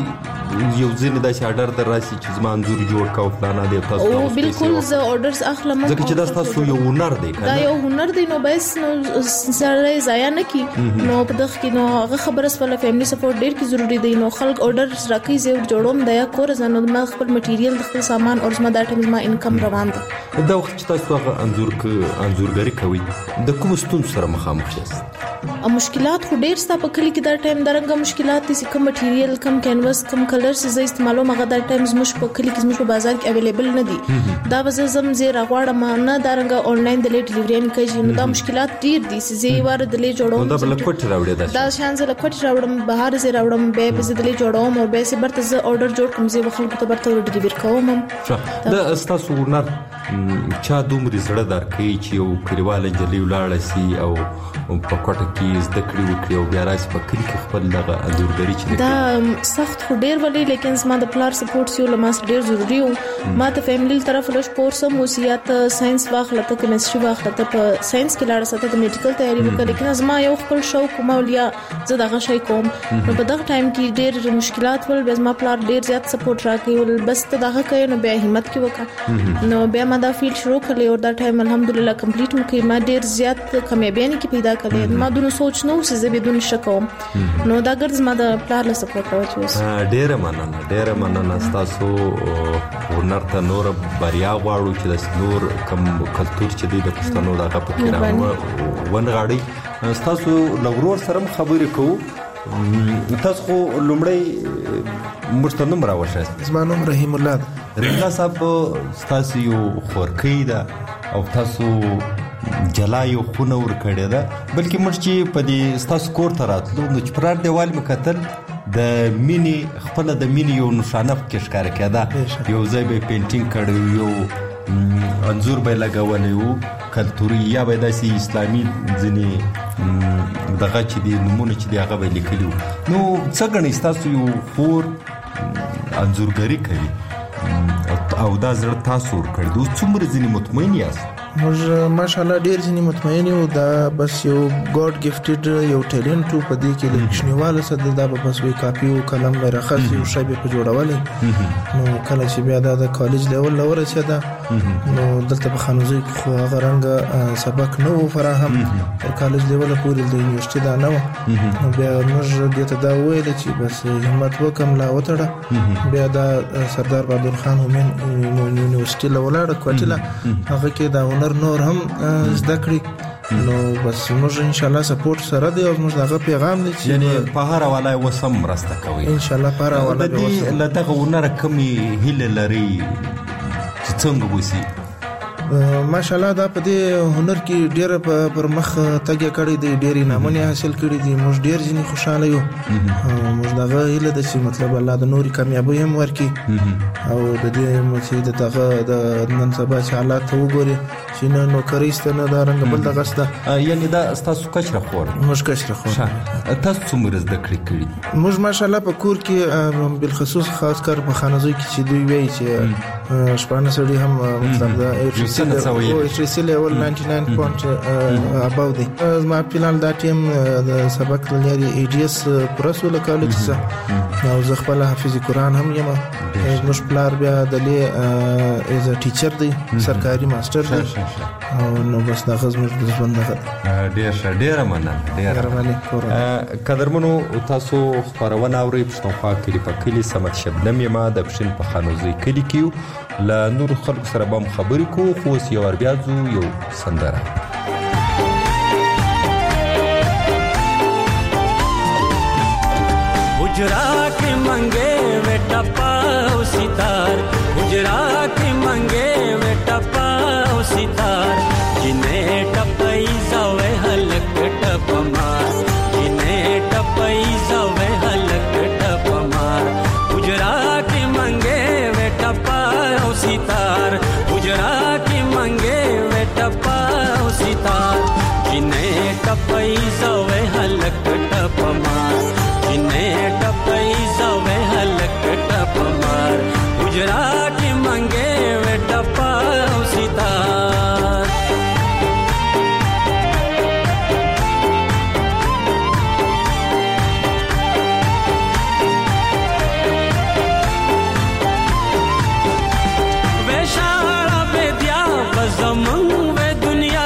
وکي یو ځین د شاډر در راسي چې زما انځور جوړ کاو پلانا دی تاسو او بالکل ز اورډرز اخلم ځکه چې دا تاسو یو هنر دی دا یو هنر دی نو بس نو سره ضایع نه کی نو په دغه کې نو هغه خبره سره فیملی سپورټ ډیر کی ضروری دی نو خلک اورډرز راکې زه جوړوم دا کور زنه ما خپل مټیریل د خپل سامان او زما د ټیم ما انکم روان ده دا وخت چې تاسو هغه انځورګری کوي د کوم ستونزو سره مخامخ یاست او مشکلات خو ډیر ستا په کلی کې دا ټایم درنګ مشکلات دي چې کوم مټیریل کم کینواس کم کلرز زې استعمالو مغه دا ټایم زموږ په کلی کې زموږ په بازار کې اویلیبل نه دي دا وزه زم زه راغواړم نه درنګ آنلاین د ډیلیوري نه کوي نو دا مشکلات ډیر دي چې زه واره د لې جوړوم دا بل کوټ راوړی دا شان زه کوټ راوړم بهر زه راوړم به په زه د لې جوړوم او به سه برته زه اورډر جوړ کوم زه خلکو ته برته ډیلیور کوم دا تاسو ورنر چا دومره زړه درکې چې یو کلیوال انجلي ولاړ سي او په کوټه کې زده کړې وکړي او بیا راشي په کلی کې خپل دغه انځورګري چې دا سخت خو ډیر ولې لیکن زما د پلار سپورټ یو لماس ډیر ضروری و ما ته فیملی طرف له سپورټ سم وصیت ساينس واخله ته کیمستري واخله ته په ساينس کې لاړ ساته د میډیکل تیاری وکړه لیکن زما یو خپل شوق مولیا زه دغه شی کوم نو په دغه ټایم کې ډیر مشکلات ول زما پلار ډیر زیات سپورټ راکړي بس ته دغه کوي نو بیا همت کې وکړه نو بیا ما دا فیلډ شروع کړل او دا ټایم الحمدلله کمپلیټ مکه ما ډیر زیات کامیابی نه کې پیدا کړې ما دونه سوچ نو چې زه بدون شکوم نو دا ګرځ ما د پلار له سپورټ راوچوس ډېر مننه تاسو ورنر ته نور بریا غواړو چې د نور کم کلچر چې د پښتنو دغه په کې ونغاړي تاسو لغرور سره خبرې کوو تاسو خو لومړی مستنوم راوښه زما نوم رحیم الله رضا صاحب تاسو یو خورکی ده او تاسو جلا یو خونه ور کړی ده بلکې موږ چې په دې تاسو کور ته راتلو نو چې پرار دیوال مکتل د مینی خپل د مینی یو نشانه کې ښکار کېده یو ځای به پینټینګ کړی یو انځور به لګولې وو کلتوري یا به داسې اسلامي ځینې دغه چې دی نمونه چې دی هغه به لیکلي نو څه ګڼئ تاسو یو خور انځورګري کوي او دا زړه تاسو ور کړی دوی څومره ځینې مطمئن یاست موږ ماشاءالله ډیر ځینې مطمئن یو دا بس یو ګاډ گیفټډ یو ټیلنټ په دې کې د کښنیواله سره دا به بس وی کاپی او قلم به راخص یو شی به په جوړولې نو کله چې بیا دا د کالج لیول لور رسیدا نو دلته په خانوزي کې خو هغه رنګ سبق نو فراهم تر کالج لیول پورې د یونیورسيټي دا نو نو بیا موږ دې ته دا ویل چې بس همت وکم لا وتړه بیا دا سردار بهادر خان همین یونیورسيټي لولاړ کوټله هغه کې دا نور هم زده کړی نو بس موږ ان شاء الله سپورټ سره دی او موږ دغه پیغام دی چې یعنی په هر حواله وسم راسته کوي ان شاء الله په هر حواله به وسم لته ونر کمی هله لري چې څنګه وسی ماشاءالله دا په دې هنر کې ډېر پر مخ تګ کړی دی ډېری نامونه حاصل کړی دي موږ ډېر ځینې خوشاله یو موږ دغه هیله ده چې مطلب الله د نوري کامیابی هم ورکړي او د دې مسجد دغه د نن سبا چې حالات وګوري چې نه نوکری ستنه دا رنګ بل دغه ستا یعنی دا تاسو کچره خور موږ کچره خور تاسو څومره زده کړی موږ ماشاءالله په کور کې بالخصوص خاص کر په خانزوي کې چې دوی وایي چې شپانه سړي هم مطلب دا ریسل لیول 99 پوینټ اباو دی ما فینال دا ټیم د سبق لري ای ډی اس پرسول کالج څخه او زه خپل حافظ قرآن هم یم موږ پلار بیا د لی از ا ټیچر دی سرکاري ماستر دی او نو بس دا غزمر د ژوند دغه ډیر مننه قدرمنو تاسو خبرونه اورئ پښتونخوا کې په کلی سمت شبنم یما د بشین په خانوزي کلی کیو له نور خلکو سره به خبرې کوو خو یو بیا ځو یو سندره गुजरा के मंगे वे टपाओ सितार गुजरा के मंगे वे टपाओ सितार जिन्हें टपई जावे हलक टपमार जिन्हें टपई जावे हलक टपमार गुजरा के मंगे वे टपाओ सितार गुजरा के मंगे वे टपाओ सितार जिन्हें टपई जावे हलक टपमार जिन्हें टपई जावे हलक टपमार गुजरा के मंगे वे टपाओ सितार वे शारा बेदिया बजमन वे दुनिया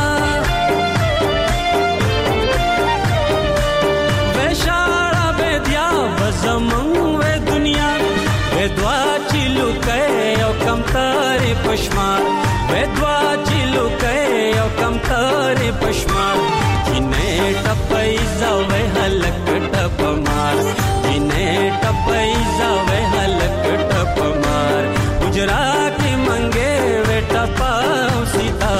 زمون و دنیا و دوا چلو کې او کم تار پشمار و دوا چلو کې او کم تار پشمار جنې ټپای زاوې هلک ټپمار جنې ټپای زاوې هلک ټپمار گجرات منګې و ټپاو سیتا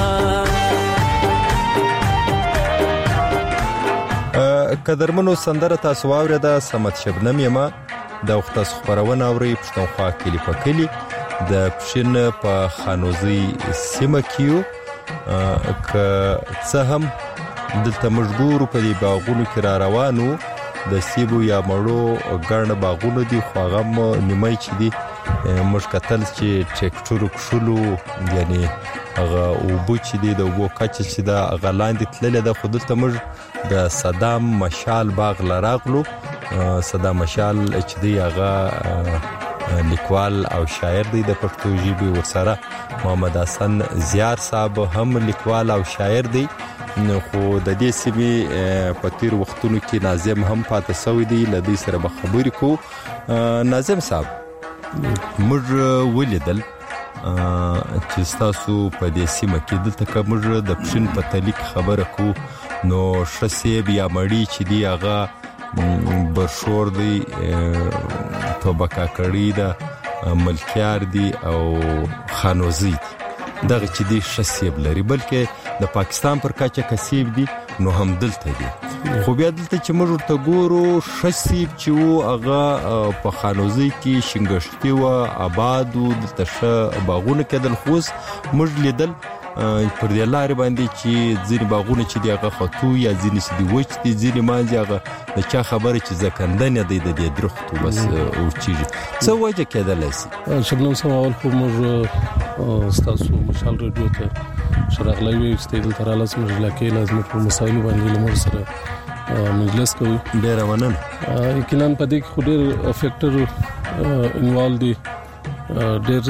قدرمنو سندره تاسو واورېده سمت شبنم یما د وخت خبرونه اوري پښتونخوا کلی په کلی د پښین په خانوزي سیمه کیو ک څه هم دلته مجبور په دی باغونو کې را روانو د سیبو یا مړو ګرن باغونو دی خو غم نیمای چي دی مشکتل چې ټریکټور کښلو یعنی هغه او بوچ دی د وو کچ چې دا غلاندې تلل د خودلته مج د صدام مشال باغ لراغلو صدام مشال چې دی هغه لیکوال او شاعر دی د پښتو ژبې ورسره محمد حسن زیار صاحب هم لیکوال او شاعر دی خو د دې سیمې په تیر وختونو کې ناظم هم پاتې سوی دی لدی سره به خبرې کو ناظم صاحب موږ ولیدل چې تاسو په دې سیمه کې دلته کومه د پښین په تلیک خبره کو نو شسیب یا مړی چې دی هغه برشور دی توبکا کړی دا ملکیار دی او خانوزی دغه چې دی شسیب لري بلکې د پاکستان پر کاچه کسیب دی نو هم دلته دی خو بیا دلته چې موږ ته ګورو شسیب چې وو هغه په خانوزی کې شنګشتي و آباد او دلته باغونه کېدل خوس موږ لیدل پر دې لارې باندې چې ځینې باغونه چې دی هغه خطو یا ځینې چې دی وچ دي ځینې مانځي هغه د چا خبره چې ځکندنه دی د دې درختو بس او چیږي څه وجه کېدلی شي شبنم صاحب اول خو موږ ستاسو مشال رادیو ته شراغلی وي چې دلته رالاس موږ لکه لازم په مسایلو باندې لمر سره مجلس کوي ډېر مننه یقینا په دې کې خو ډېر فیکټر انوالو دي ډېر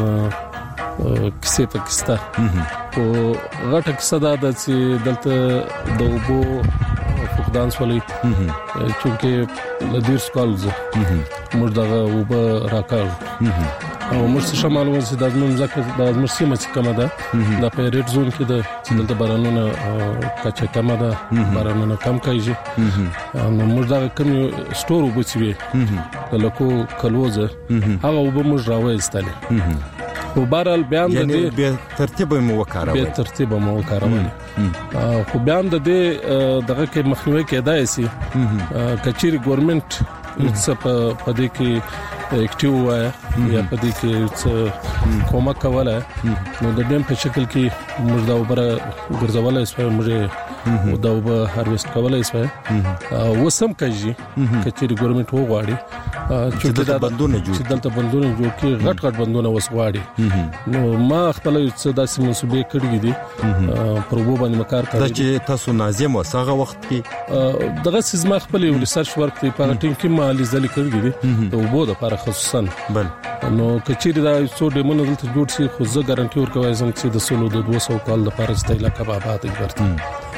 کیسه پاکستان او غټه کیسه دا چې دلته د وبو فقدان سولې چې لدیر سکالز موږ دغه وبو راکاو او موږ څه معلومه چې د ازمن ځکه د ازمن سیمه چې کومه ده د پیریډ زون کې ده چې دلته بارانونه کچه کومه ده بارانونه کم کیږي نو موږ دا کوم سٹور وبچوي لکه کلوزه هغه وب موږ راوېستل خو بهرال بیان د دې به ترتیب مو وکړو به ترتیب مو وکړو خو بیان د دې دغه کې مخنیوي کېدای شي کچيري ګورنمنت څه په دې کې اکټیو وای یا په دې کې څه کومه کوله نو د دې په شکل کې موږ دا وبره ګرځولای شو موږ دا وبره هارویست کولای شو وسم کوي کچيري ګورنمنت وغواړي چې دا بندونه جوړ چې دلته بندونه جوړ کې غټ بندونه وسواړي نو ما خپل څه داسې منسوبې کړې دي پروبو باندې مکار کړی چې تاسو ناظم وسغه وخت کې دغه سیزما خپل ریسرچ ورک په ټیم کې مالي ځلې کړې دي د وبو د لپاره خصوصا بل نو کچيري دا څو ډیمونه دلته جوړ شي خو زه ګارانټي ورکوم چې د سولو د 200 کال لپاره ستایل کبابات ورته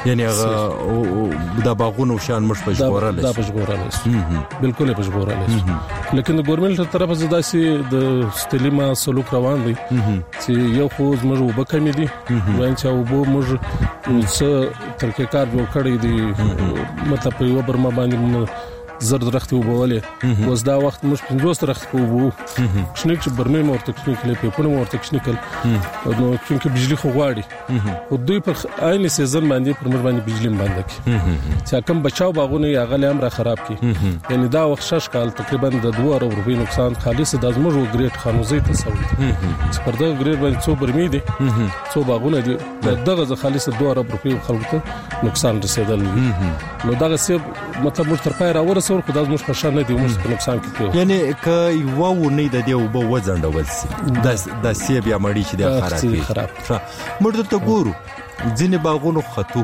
یعنی هغه د باغونو شان مش پجګورل دا پجګورل بالکل پجګورل لیکن د ګورنمنت طرفه زداسي د ستلیما سلوک روان دي چې یو خو زموږ وبکمې دي وایي چې وبو موږ څه ترکیکار جوړ کړی دي مطلب په یو برما باندې زرد رخت وبولې اوس دا وخت موږ 50 رخت کوو شنیک چې برمه مور تکنیکل په پونه مور تکنیکل نو چې بجلی خو غواړي او دوی په عین سیزن باندې پر موږ باندې بجلی باندې کی چې کوم بچاو باغونه یا غل امر خراب کی یعنی دا وخت شش کال تقریبا د 2 روپۍ نقصان خالص د ازمر ګریډ خانوزي تصور چې پر دا ګریډ باندې څو برمه دي څو باغونه دي دغه خالص 2 روپۍ خلکو نقصان رسیدل نو دا څه مطلب مر تر پای راور خدای موږ په شان نه دی موږ په نقصان کې کوي یعنی ک یو نه د دیو به وځندول سي د سی بیا مړی چې د خراب مرده ته ګورو ځینې باغونو خطو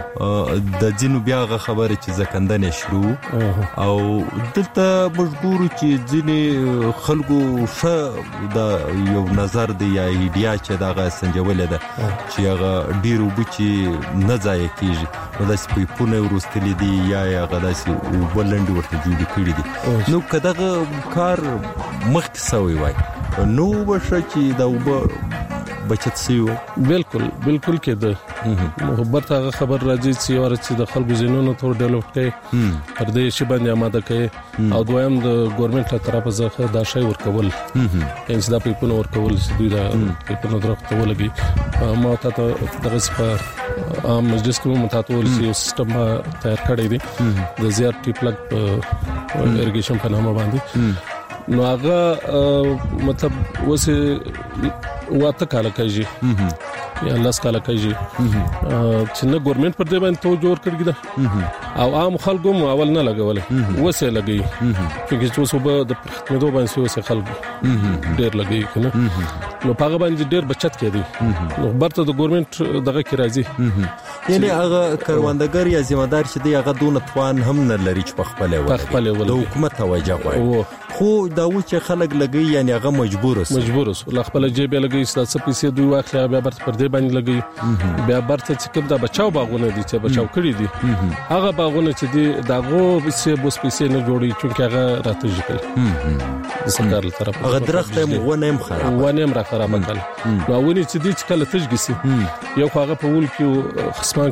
د ځینو بیا خبره چې زکندنې شروع او دلته مجبور چې ځینې خلکو ش د یو نظر دی یا ایډیا چې دغه سنجولې ده چې هغه ډیرو بچي نه ځای کیږي نو د سپیپونه ورستلې دي یا هغه داسي وبلند ورته جوړ کړی دي نو کداغه کار مخکې سوی وای نو وشه چې دا وب بچت سیو بالکل کې د محبت هغه خبر راځي چې ورته د خلکو زینونو تور ډیولپ کړي پر دې شی باندې آماده کړي او دویم د ګورنمنت له طرفه ځخه دا شی ورکول انس دا پیپونه ورکول چې دوی دا پیپونه درخته ولګي ما ته دغه په عام مجلس کې متاتول سیستم تیار کړی دی د زیات ټیپلګ ایریګیشن په نامه باندې نو هغه مطلب وسه واته کال کوي یا الله سکاله کوي چې نه ګورنمنت پر دې باندې تو جوړ کړی دا او عام خلکو اول نه لګول وسه لګي چې څه صبح د خدمتو باندې وسه خلکو ډېر لګي کنه نو هغه باندې ډېر بچت کړي نو برته د ګورنمنت دغه کی راځي یعنی هغه کاروندګر یا ذمہدار چې دی هغه دون توان هم نه لري چې په خپل ول د حکومت توجه کوي خو دا و چې خلک لګي یعنی هغه مجبور اوس خپل جیب لګي ستاسو پیسې دوی واخلي بیا برته پر دې باندې لګي بیا برته چې کوم دا بچاو باغونه دي چې بچاو کړی دي هغه باغونه چې دي داغه به بوس پیسې نه جوړي چې هغه راته ځکل د سرکار له طرفه هغه درخت ونه هم خراب کړل نو ونی چې دي چې کله تجګسي یو هغه په ول کې خصمان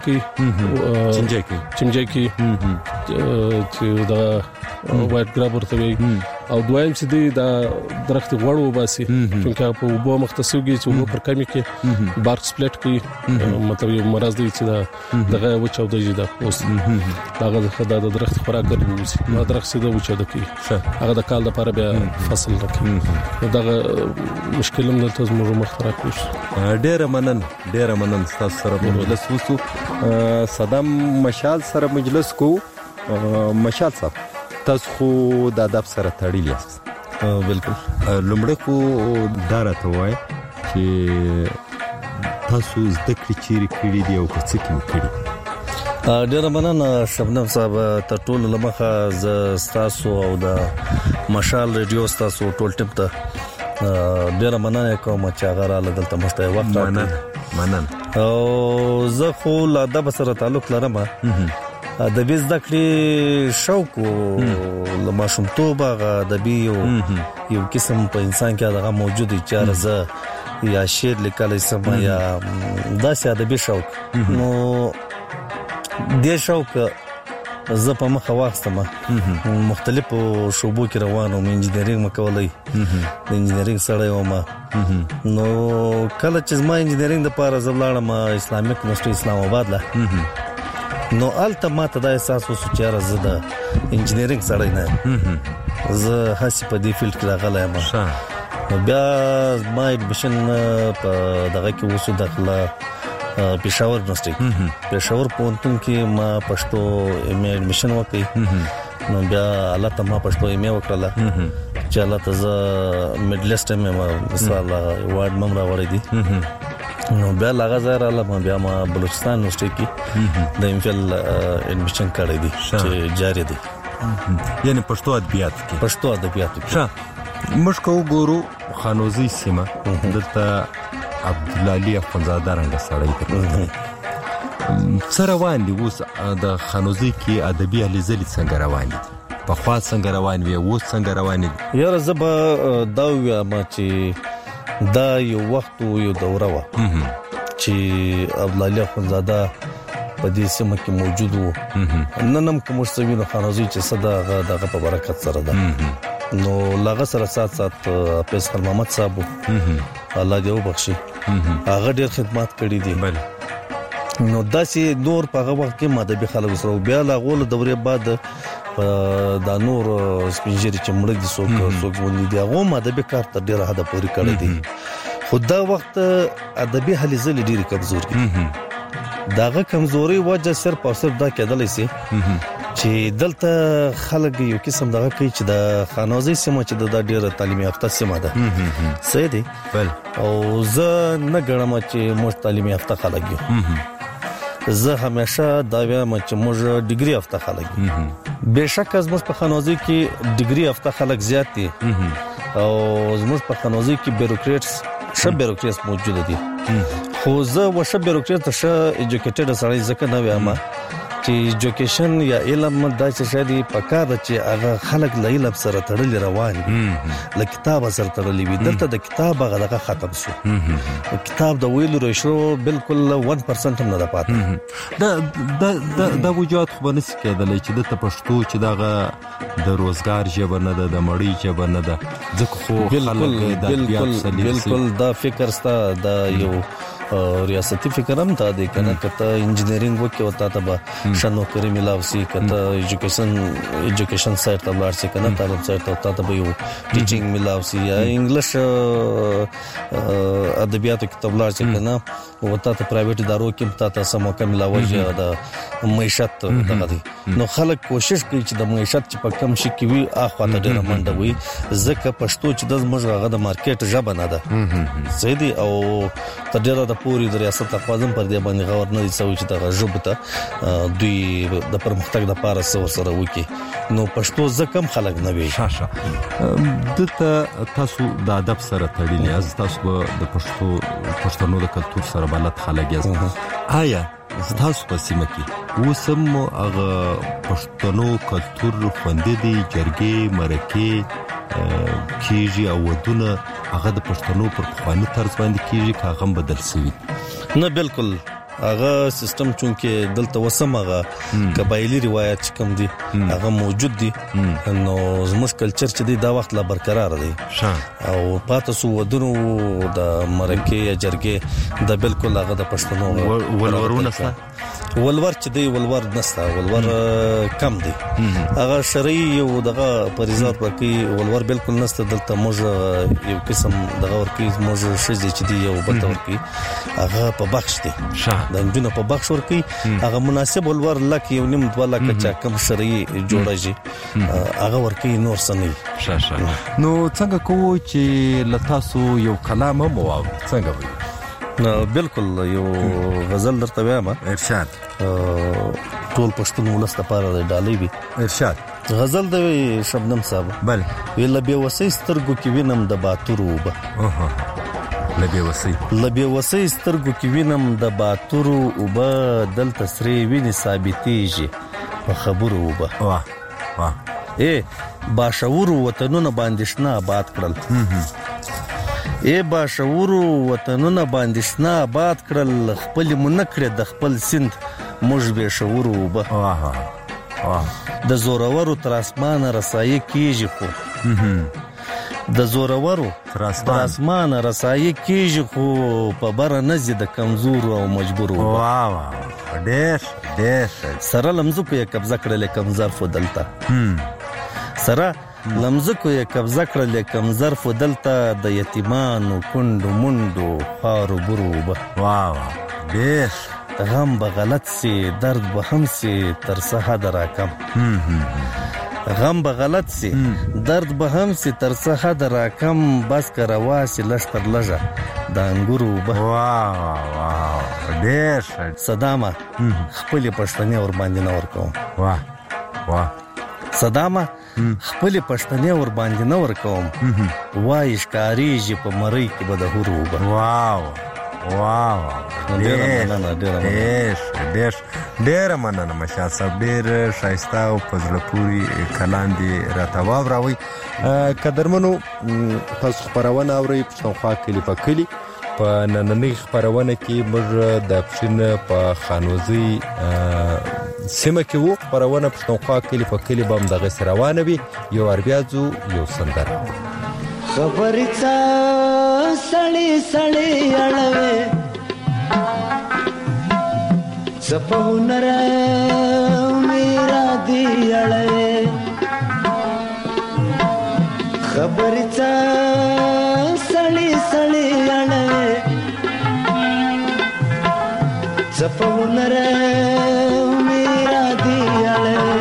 کې چمجای کې چې دا وایټ ګراب ورته وي او دویم چې دی دا درخت غوړو باسي چې په وبو مختصوږي چې وبو پر کمی کې بارک سپلیټ کوي مطلب یو مرز دی چې دا دغه وچو دی دا اوس دغه خدای د درخت خوراک ګرځي نو درخت سیده وچو د کی هغه د کال لپاره بیا فصل راکړي دغه مشکل هم د تاسو مخ راکوي ډېر منن تاسو سره په مجلس وسو صدام مشال سره مجلس کو مشال صاحب تاسو خو د ادب سره تړلی یاست بالکل لومړی خو دا راته وایي چې تاسو زده کړې چیرې کړي دي او څه کې کړي ډېر مننه شبنم صاحب ته ټول لمخه ز تاسو او د مشال ریډیو تاسو ټول ټیم ته ډېر مننه کوم چې هغه را لدلته مشته وخت مننه او زه خو له ادب سره تعلق لرم د بیز دکړي شوق او ماشومتوب هغه د یو قسم په انسان کې هغه موجود دی چې ارزه یا شعر لیکل سم یا داسې ادبي شوق نو دې شوق زه په مخه واخستم مختلفو شوبو کې روانم انجینرینګ مکولای د انجینرینګ سره ومه نو کله چې ما انجینرینګ د پاره زبلاړم اسلامیک یونیورسيټي اسلام آباد لا نو الته ماته دا احساس وسو چې راځه د انجینرینګ سره نه زه هڅه په دې فیلډ کې راغلایم نو بیا ما ایډمیشن په دغه کې وسو داخله پېښور یونیورسيټي پېښور پونتون کې ما پښتو ایم ای ایډمیشن وکړ نو بیا الله ته ما پښتو ایم ای وکړه چې الله ته زه میډلسټ مې مثال وارد مم راوړی دي نو بیا لاغه زره الله بیا ما بلوچستان یونیورسيټي کې د امفل ایډمیشن کړی دي چې جاری دي یعنی پښتو ادبیات کې ښه مشکو ګورو خانوزي سیمه دلته عبدالعلی افغانزاده رنګ سړی ته سره روان دي اوس د خانوزي کې ادبي هلې څنګه روان دي په خوا څنګه روان وي اوس څنګه روان دي یاره زبا دا وایم چې دا یو وخت یو دوره و چې عبدالله خانزاده په دې سیمه کې موجود وو ننم کوم مستوینو خانوزي چې صدا دغه په برکت سره ده نو لاغه سره سات پیسر محمد صاحب الله دې وبخشي هغه ډېر خدمات کړې دي بل نو داسې نور په هغه وخت کې مادبي خلک سره بیا لا غول دورې بعد دا نور سپینجری چې مړ دي څوک ونی دي هغه مادبي کار ته ډېر حد پورې کړی دي خدا وخت ادبي هلې زلي ډېر کمزور دي داغه کمزوري وجه صرف او صرف دا کېدلای شي چې دلته خلک یو قسم دغه کوي چې د خانوزي سیمه چې د ډیره تعلیمي یافته سیمه ده صحیح دی بل او زه نه ګڼم چې موږ تعلیمي یافته خلک یو زه همیشه دا وایم چې موږ ډیګري یافته خلک یو بهشکه زموږ په خانوزي کې ډیګري یافته خلک زیات دي او زموږ په خانوزي کې بیروکریټس بیروکریټس موجود دي خو زه وشه بیروکریټ شه ایجوکیټډ سړی ځکه نه وایم چې ایجوکیشن یا علم د څه شادي پکاره چې هغه خلک له علم سره تړلي روان دي له کتاب سره تړلي وي دلته د کتاب هغه ختم شو کتاب د ویلو رشو بالکل 1% هم نه پاتې د وجود خو نه سکیدلې چې د پښتو چې دغه د روزګار ژبه نه ده د مړی ژبه نه ده ځکه خو بالکل دا فکر ستا د یو ریاستي فکر هم تا دی کنه کته انجینرینګ وکي او تا ته شنو کری ملاوي کته ایجوکیشن سایت ته ورسې کنه تعلیم سایت ته ته یو ټیچینګ ملاوي یا انګلیش ادبیاتو کتاب ورسې کنه او تا ته پرایویټ ادارو کې تا ته سمو کم ملاوي د معیشت دغه دي نو خلک کوشش کوي چې د معیشت چې په کم شي کې وي اخوا ته ډېر منډه وي ځکه پښتو چې د موږ هغه د مارکیټ ژبه نه ده صحیح دي او تر ډېره د پوری د ریاست اقوام پر دې باندې غور نه دي سوي چې د ژبه ته دوی د پرمختګ لپاره سره وکي نو پښتو ځکه خلک نه وي شاشه دته تاسو د ادب سره تړلې از تاسو د پښتنو د کلتور سره بلد خلک یاست آیا تاسو په سیمه کې وسم هغه پښتنو کلتور خوندې دي جرګې مرکې کیږي او ودونه هغه د پښتنو پر خواني طرز باندې کیږي کاغم بدل شوی نه بالکل هغه سیستم چونکه دلته وسمغه قبایلی روایت کم دي هغه موجود دي نو زموږ کلچر چې دا وخت لا برقرار دی او پاتې سو ودونو د مرکه یا جرګې د بالکل هغه د پښتنو ولورونه ولور چې دی ولور نستا ولور کم دی هغه شرعي یو دغه پریزار ورکی ولور بالکل نستا دلته موږ یو قسم دغه ورکی موږ شې چې دی یو بل ورکی هغه په بخش دی د انجونو په بخش ورکی هغه مناسب ولور لکه یو نیم 2 لک چا کم شرعي جوړیږي هغه ورکی نور سنې شاشه نو څنګه کوو چې لتاسو یو کلام مو څنګه وي بالکل یو غزل درته وایم ارشاد ټول پښتون ولست لپاره د ډالۍ وي ارشاد غزل د شبنم صاحب بل ویل به وسې سترګو کې وینم د باتورو به لبه وسې سترګو کې وینم د باتورو او به دلته سری ویني ثابتېږي په خبرو وبه واه باشعور وطنونه باندې شنه آباد کړل باشعور وطنونه باندې شنه آباد کړل خپل منکړه د خپل سند موږ به شعور وبه د زورورو تر اسمانه رسایي کیږي خو د زورورو تر اسمانه رسایي کیږي خو په بر نه زی د کمزور او مجبور ډېر سره لمزو په قبضه کړل کمزار فدلتا سره لمزکو یې قبضه کړل کمزر فدلته د یتیمانو کندو منډو خارو بروبه ډېر غم به غلط سي درد به هم سي تر سحر راکم غم به غلط سي درد به هم سي تر سحر راکم بس کرواسی لشتر لژه د انګورو به ډېر صدامه خپل پښتنې ور باندې نه ورکوم صدامه خپل پښتنې ور باندې نه ورکوم وای ښکاریږي په مړی کې به د هورو به واه ډېر مننه مشال صاحب، ډېر ښایسته او په زړه پورې کلام دې راته واوروئ. قدرمنو، تاسو خپرونه اورئ پښتونخوا کلي په کلي. په نننۍ خپرونه کې موږ د پښین په خانوزي سیمه کې وو. خپرونه پښتونخوا کلي په کلي به هم دغسې روانه وي. یو بیا ځو یو سندره. خبرې څه سړې سړې اړوي څه په هنر میرا دی اړوي خبرې څه سړې سړې اړوي څه په هنر میرا دی اړوي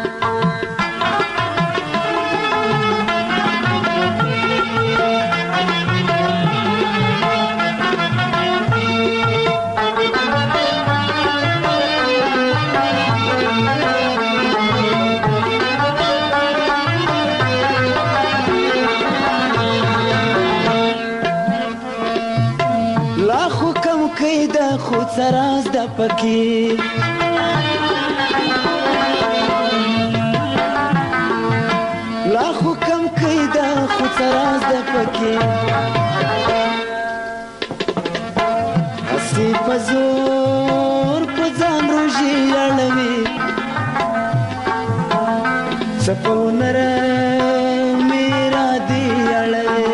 خود سراز د پکی لا حکم کیدا خود سراز د پکی اسی پزور پزان روجی اړوي سپونر میرا دی اړوي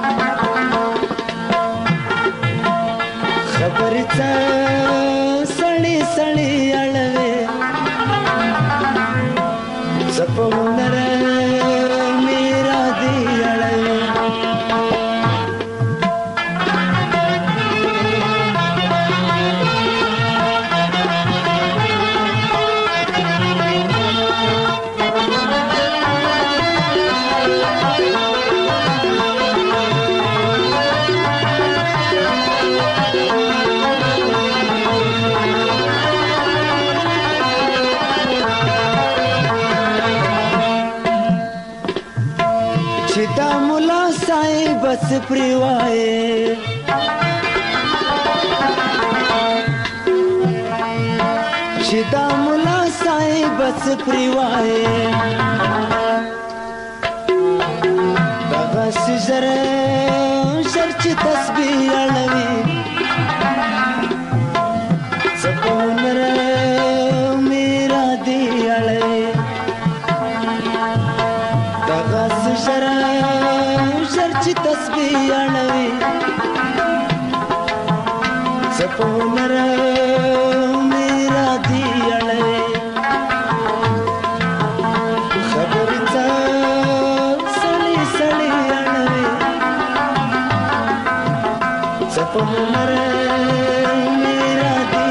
خبرې څه سړې سړې اړوي څه په هنر میرا دی اړوي بس پریوائے شدا ملا سائے بس پریوائے دغه سجر شرچ تسبیح اړوي سپونر میرا دی اړوي دغه سجر چې تسبیح اړوي سپونر میرا دی اړوي خبرې څه سړې سړې اړوي سپونر میرا دی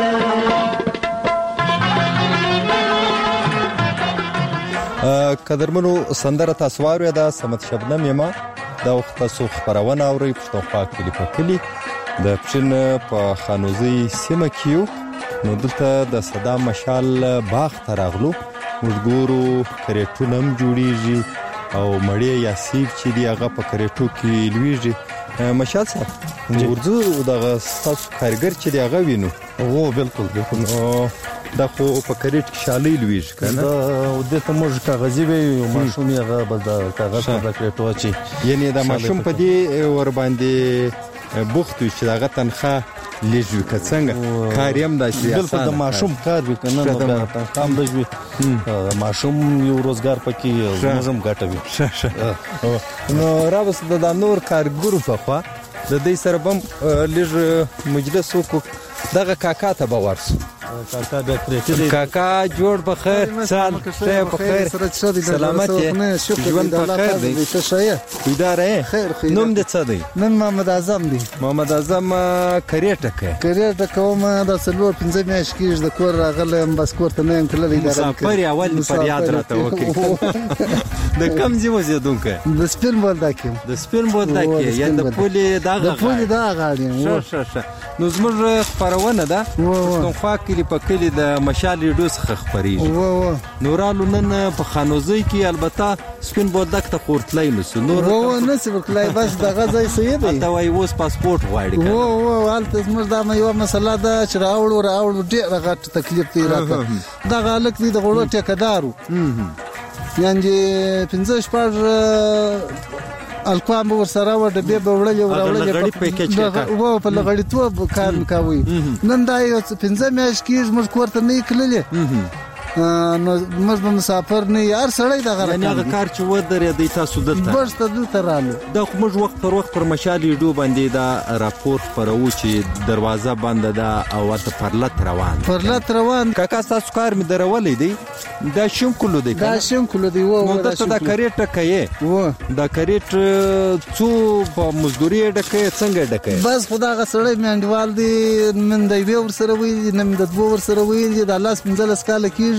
اړوي. قدرمنو، سندره تاسو واورېده، صمد شبنم یما. دا وخت تاسو خپرونه اورئ پښتونخوا کلي په کلي. د پښین په خانوزي سیمه کې یو. نو دلته د صدام مشال باغ ته راغلو. موږ ګورو کرېټونه هم جوړیږي او مړې یا سیب چې دی هغه په کرېټو کې لویږي. مشال صاحب، ورځو دغه ستاسو کارګر چې دی هغه وینو. او بالکل نو دا خو په کرېټ کې شالۍ لویږي که نه؟ او دې ته موږ کاغذي وایو، ماشوم یې هغه به د کاغذ په د کرېټو اچوي. یعنې دا ماشوم په دې ورباندې بوخت وي چې د هغه تنخواه لږ وي که څنګه؟ کار یې هم داسې بالکل د ماشوم کار وي که نه، نو بیا تنخواه هم لږ وي. ماشوم یو روزګار پکې زموږ هم ګټه وي. نو راوست د نور کارګرو په خوا د دې سره به هم لږ مجلس وکړو. دغه کاکا ته به ورسو. کاکا بیا کرېټې دی. کاکا جوړ په خیر، سال ته په خیر، سلامت یې، ژوند په خیر دی، بیداره یې. نوم دې څه دی؟ نن محمد اعظم دی. محمد اعظم کریټه کوي؟ کریټه کوم د 4-5 میاشتې کېږي د کور راغلم، بس کور ته نه یم تللی. مسافر یې اول فریاد راته وکړي. د کوم ځای اوسېدونکی؟ د سپین بولدک یم. د سپین بولدک یې یا د پولې دغه غاړې؟ د پولې دغه غاړې یم. ښه. نو زموږ خپرونه ده پښتونخوا کلي کلی په کلی د مشال ریډیو څخه خبرېږي نورالو نن په خانوزۍ کې البته سپین بولدک ته خورتلی نسو نور نسی ورتلی بس دغه ځای صحیح دی ته وایي اوس پاسپورټ غواړي هلته زموږ دا یوه مسله ده چې راوړو ډېره غټ تکلیف دی راته دغه هلک دی د غوړو ټیکهدار و یعنې 15-16 الکوام به ورسره و ډبې به وړلې په لغړیتوب کار مې کوئ نن دا یو 15 میاشت کېږي موږ کور ته نه یې کللې نو موږ به مسافر نه یې هر سړی دغه یعنې هغه کار چې ودرېدی تاسو بس ته دلته رالو دا خو موږ وخت پر وخت پر مشال ریډیو باندې دا راپور خپروو چې دروازه بنده ده او ورته پرلت روان کاکا ستاسو کار مې درولی دی دا شینکلو دی دا شینکلو دی نو دلته دا کریټ ډکوي دا کریټ څو په مزدوري ډکوي څنګه ډکوي بس خو دغه سړی میانډوال دی نن د یوې ورسره ویل نن د دوه ورسره ویل د 15 کاله کېږي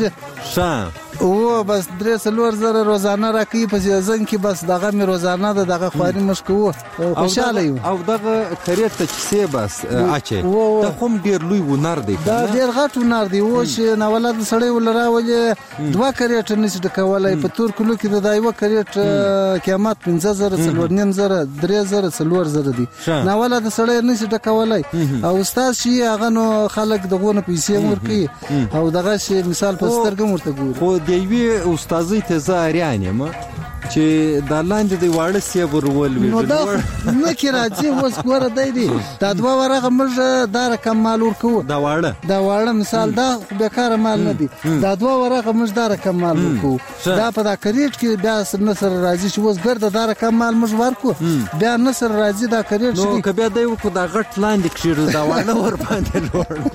بس 3-4 زره روزانه راکوي په ځین کې بس دغه مې روزانه ده دغه خواري موږ کوو خوشحاله یو او دغه کریټ ته چې سې بس اچي دا کوم ډېر لوی ونر دی دا ډېر غټ ونر دی چې ناولاد سړی ول راولې 2 کریټ نشي ډکولای په تور کلو کې د یو کریټ قیمت 15,000 3,000 دی ناولاد سړی نشي ډکولای او استاد شي هغه نو خلک دغه پیسې ورکي او دغه شي مثال په سترګم ورته ګوري خو د یوې استادۍ ته زه اریان یم چې دا لاندې د واړه سیب ورولوي نو دا نه کې راځي اوس ګوره دی دا 2 ورغه موږ دا رقم مال ورکوو دا واړه مثال دا بیکاره مال نه دی دا 2 ورغه موږ دا رقم مال ورکوو دا په دا کریټ کې بیا نصر راځي چې اوس ګرده دا رقم مال موږ ورکو بیا نصر راځي دا کریټ نو که بیا دی وکړو دا غټ لاندې کښېږدو دا واړه ور باندې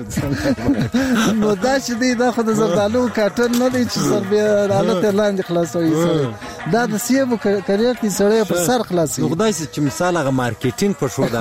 لوړ نو دا چې دی دا خو د زردالو کارټن نه دی چې سر بیا حالت لاندې خلاصوي دا د سیبو کریټ کې سړی په سر خلاصي نو خدای چې مثال هغه مارکیټینګ په شو دا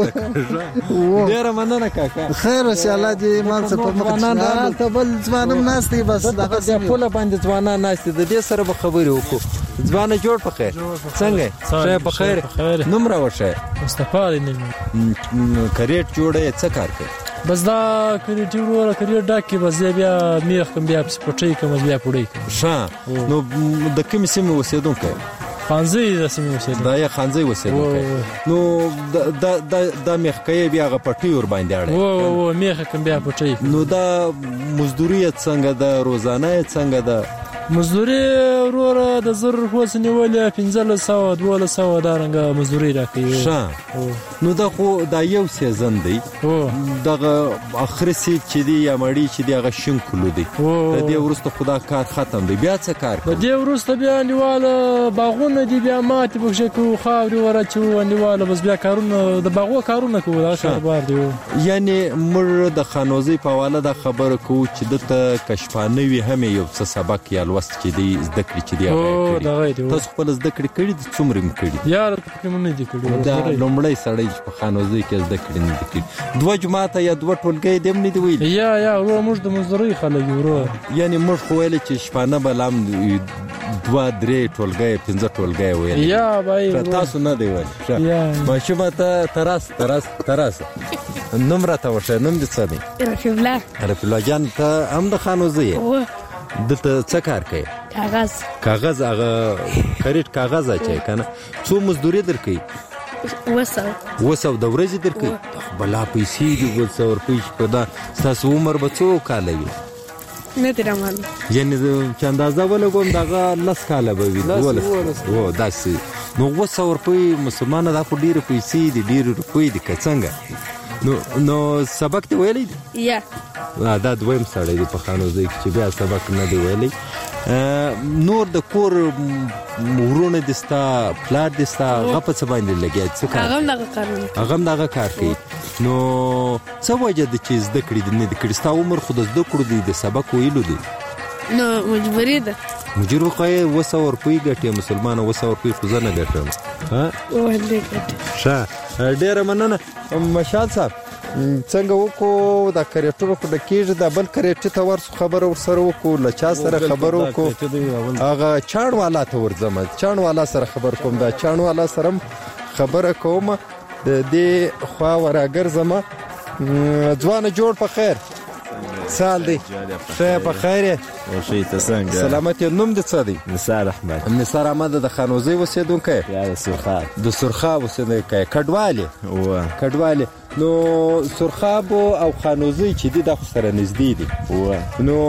نو ډېره مننه کاکا خیر ان شاء الله دې مان څه په مخ ته بل ځوانم ناستي بس دغه پوله باندې ځوانان ناستي د دې سره به خبرې وکړو ځوانه جوړ په خیر څنګه شه په خیر نمره وشه مصطفی دې کریټ جوړه څه کار کوي بس دا کریټ جوړه کریټ ډاکې بس بیا میخ کوم بیا پټي کوم بیا پړې ښه نو د کوم سیمه اوسېدونکو خانزي د سیمه اوسېدونکو دا یې خانزي اوسېدونکو نو دا میخ کوي بیا غ پټي ور باندې اړه میخ کوم بیا پټي نو دا مزدوري څنګه دا روزانه څنګه دا مزدوري وروره د زر هوس نیولې 1500 دا رنګه مزدوري راکوي نو دا خو دا یو سیزن دی دغه اخر سي چې دی یا مړی چې دی هغه شینکلو دی د دې ورسته خدا کار ختم دی بیا څه کار د دې ورسته بیا نیواله باغونه دی بیا ماته بخښه کو خاوري ورچو نیواله بس بیا کارونه د باغو کارونه کوو دا خبر دی یعنی مر د خانوزي په حواله د خبره کو چې د کشفانه وی هم یو څه سبق یا وست چې دی زده کړی چې دی هغه تاسو خپل زده کړی کړی د څومره م کړی یار کوم نه دی کړی دا لومړی سړی په خانوزي کې زده کړی نه دی کړی 2 جماعت یا 2 ټولګي دیم نه دی ویل یا ورو موږ د مزدوري خلک ورو یعنی موږ خو ویل چې شپانه بلام 2-3 ټولګي 15 ټولګي ویل یا بای تاسو نه دی ویل ماشومه ته تراس نمره ته وشه نوم دې څه دی رفیق الله جان ته هم د خانوزي دلته څه کار کوي کاغذ هغه کریټ کاغذ اچي کنه څو مزدوري درکې وسو د ورځې درکې بلا پیسې دی وسو ور پیسې په دا تاسو عمر به څو کال وي نه درمل یعنی چې اندازه ولګوم دغه 10 کال به وي و داسې نو وسو ور په مسلمانانو دا په ډیره پیسې دي ډیره روپۍ دي څنګه نو سبق ته ویلې یا دا دویم سړی دی په خانوزۍ کې چې بیا سبق نه دی ویلی نور د کور ورونه دي ستا پلار دي ستا هغه په څه باندې لګیا څه کار هغه هم دغه کار کوي نو څه وجه ده چې زده کړي دي نه دي کړي ستا عمر خو د زده کړو دی د سبق ویلو دی نو مجبوري ده مجبور خو یې 200 روپۍ ګټي مسلمانه 200 روپۍ خو زه نه ګټم ښه ډېره مننه مشال صاحب څنګه وکړو دا کریټونه خو د کېږي دا بل کریټي ته ورسو خبره ورسره وکړو له چا سره خبر وکړو هغه چاڼوالا ته ورځم چاڼوالا سره خبر کوم دا چاڼوالا سره خبره کوم د دې خوا وراګرځم ځوانه جوړ په خیر سال دی شه په خیر او شي ته څنګه سلامت نوم د څه دی نثار احمد نثار احمد د خانوزي اوسیدونکی یا د سرخاب د سرخاب اوسیدونکی کډوالي نو سرخاب او خانوزي چې د سره نږدې دي نو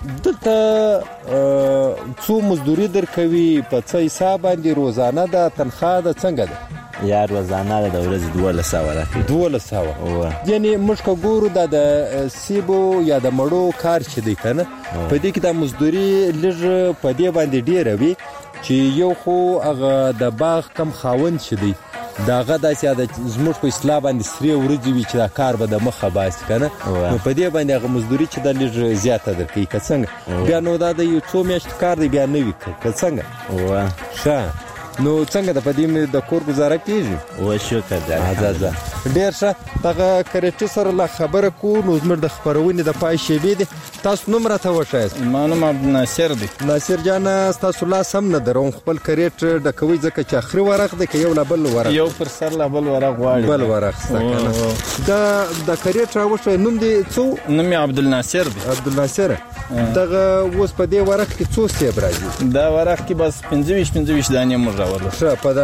دلته څو مزدوري درکوي په څه حساب باندې روزانه د تنخواه د څنګه ده یا روزانه د ورځې 1200 راکړي 1200 یعنی موږ ګورو د سیبو یا د مړو کار چې دی کنه په دې کې د مزدوري لږ په دې باندې ډیر وي چې یو خو هغه د باغ کم خاوند شې دی داغه داسې د زموږ په اصطلاح باندې سری ورځي وي چې دا کار به د مخه باس کنه نو په دې باندې هغه مزدوري چې د لږ زیاته درکې که څنګه بیا نو دا د یو څو میاشتې کار دی بیا نه وي که څنګه ښه نو څنګه د پدې د کور گزاره کیږي او شکر ده ډیر ښه دغه کرېټي سره لا خبره کو نو زموږ د خبرونې د پای شیبې دي تاسو نوم راته وښایاست ما نوم عبدالناصر دی ناصر جان تاسو لا سم نه درو خپل کرېټ د کوي ځکه چې اخري ورق دی که یو لا بل ورق یو پر سر لا بل ورق غواړي بل ورق څنګه د کرېټ راوښه نوم دی څو نوم عبدالناصر دی عبدالناصر دغه اوس په دې ورق کې څو سیب راځي دا ورق کې بس 25 دانې موږ راوړو ښه په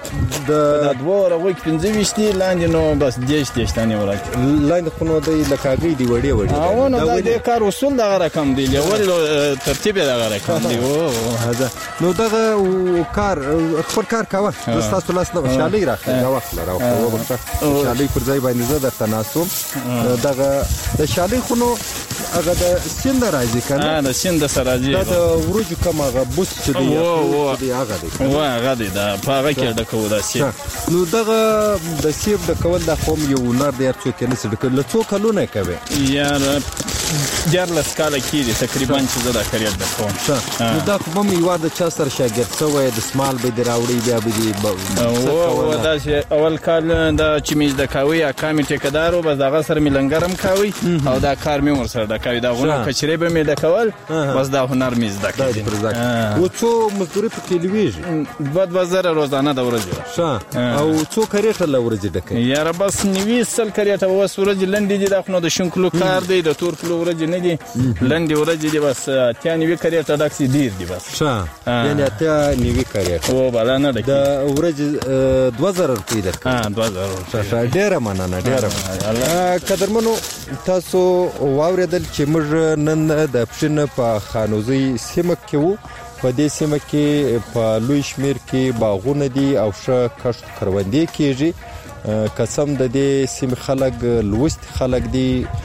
د دوه ورقو کې 25 دي لاندې نو بس 10 دانې ورق لاندې خو نو د لکاګي دی وړي نو دا د کار اصول دغه رقم دی اول ترتیب دغه رقم دی نو دغه کار خپل کار کاوه تاسو لاس نه شالي راخه دا وخت راوخه شالي پر ځای باندې زه درته ناسوم دغه د شالي خو نو هغه د سیند راځي کنه د سیند سره راځي دا د ورجو کوم هغه بوس چې دی هغه دی دا پاغه کې د کو دا سیب نو دغه د سیب د کول د قوم یو نار دی څوک نه سړک له څو کلونه کوي یار جرلس کال کې تقریبا چې زړه کړی د قوم نو دا کوم یو د چا سره شاګرد سوې د سمال به دراوړي بیا به او دا چې اول کال د چمیز د کاوي اکامي ټیکدارو بس دغه سره ملنګرم کاوي او دا کار مې ور سره د کاوي دا غونو کچري به مې د کول بس دا هنر مې زده کړی او څو مزدوري په کلیویږي 2000 روزانه د ورځې او څو کرېټه لورځي ډکې یار بس نیوي سل کرېټه وس ورځې لندې دي دا خو د شنکلو کار دی د تور کلو ورځې نه دي لندې ورځې دي بس اتیا نیوي کرېټه ډکسي ډیر دي بس یعنی اتیا نیوي کرېټه او بالا نه ډکې د ورځې 2000 روپۍ درکې 2000 ډیره مننه ډیره قدرمنو تاسو واوریدل چې موږ نن د پښین په خانوزي سیمه کې وو په دې سیمه کې په لوی شمیر کې باغونه دي او ښه کښت کروندې کیږي قسم د دې سیمه خلک لوست خلک دي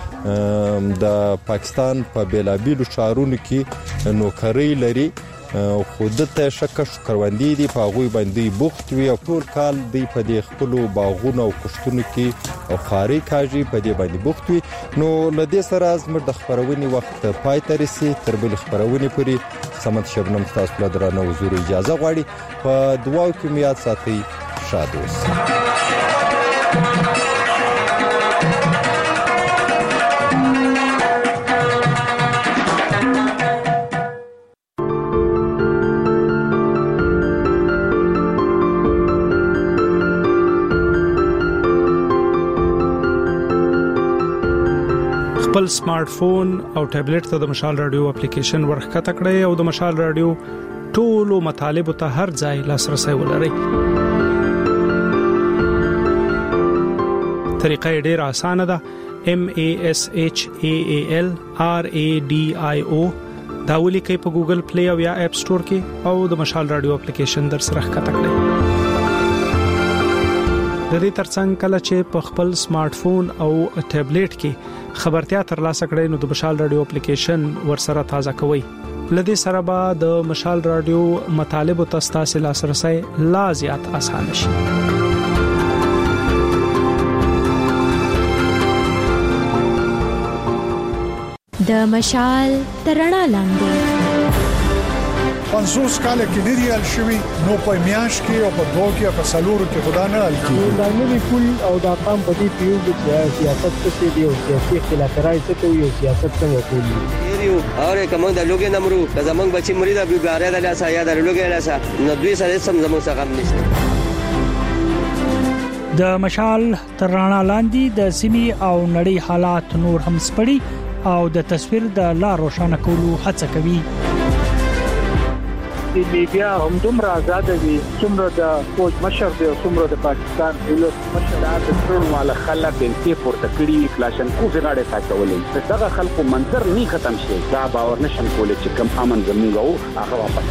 د پاکستان په بیلابیلو شهرونو کې نوکری لري خود ته شکه کروندې دي په غوي باندې بوخت وي او ټول کال دی په دې خپل باغونو او کښتونو کې او خاري کاږي په دې باندې بوخت وي نو لدې سره زموږ د خبرونې وخت پای ته رسي تر بل خبرونې پورې سمت شبنم تاسو له درنو حضور اجازه غواړي په دعاو کې میاد ساتي شاد اوسئ خپل سمارټ فون او ټابلیټ ته د مشال رادیو اپلیکیشن ورخته کړئ او د مشال رادیو ټولو مطالبه ته هر ځای لاسرسي ولرئ. طریقه ډیره اسانه ده. MASHAAL RADIO دا ولیکئ په ګوګل پلی او یا اپ سٹور کې او د مشال رادیو اپلیکیشن در سره ښکته کړئ. د دې ترڅنګ کله چې په خپل سمارټ فون او ټابلیټ کې خبرتیا ترلاسه کړئ نو د مشال رادیو اپلیکیشن ورسره تازه کوئ. لدې سره به د مشال رادیو مطالب او تاسو لاسرسي لا زیات اسانه شي. د مشال ترڼا لاندې 50 کال کې ډیریال شوی نو په میاش کې او په دوه کې په سلور کې خدا نه الکی دا نوی پول او دا قام په دې پیو چې سیاست څه دی او سیاسي اختلافات څه کوي او سیاست څنګه کوي یو اور کوم د لوګي نمرو که زمنګ بچی مرید ابو ګاره د لاسه یا د لوګي لاسه نو دوی سره سم زموږ څخه نشته. د مشال ترڼا لاندې د سیمې او نړۍ حالات نور هم سپړي او د تصویر د لار روښانه کولو هڅه کوي. لیبیا هم دومره آزاد دي څومره د فوج مشر دی څومره د پاکستان دولت مشر د ټول مال خلک بنتي پورته کړي کلاشنکو غاړه ساتولې دغه خلکو منظر نه ختم شي دا باور نشم کولای چې کم امن زموږ او هغه واپس.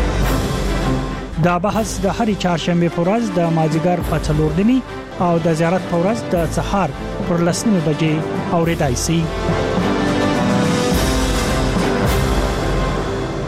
دا بحث د هرې چهارشنبه په ورځ د مازیګر په 4 او د زیارت په ورځ د سحر پر 10 بجې اوریدای شي.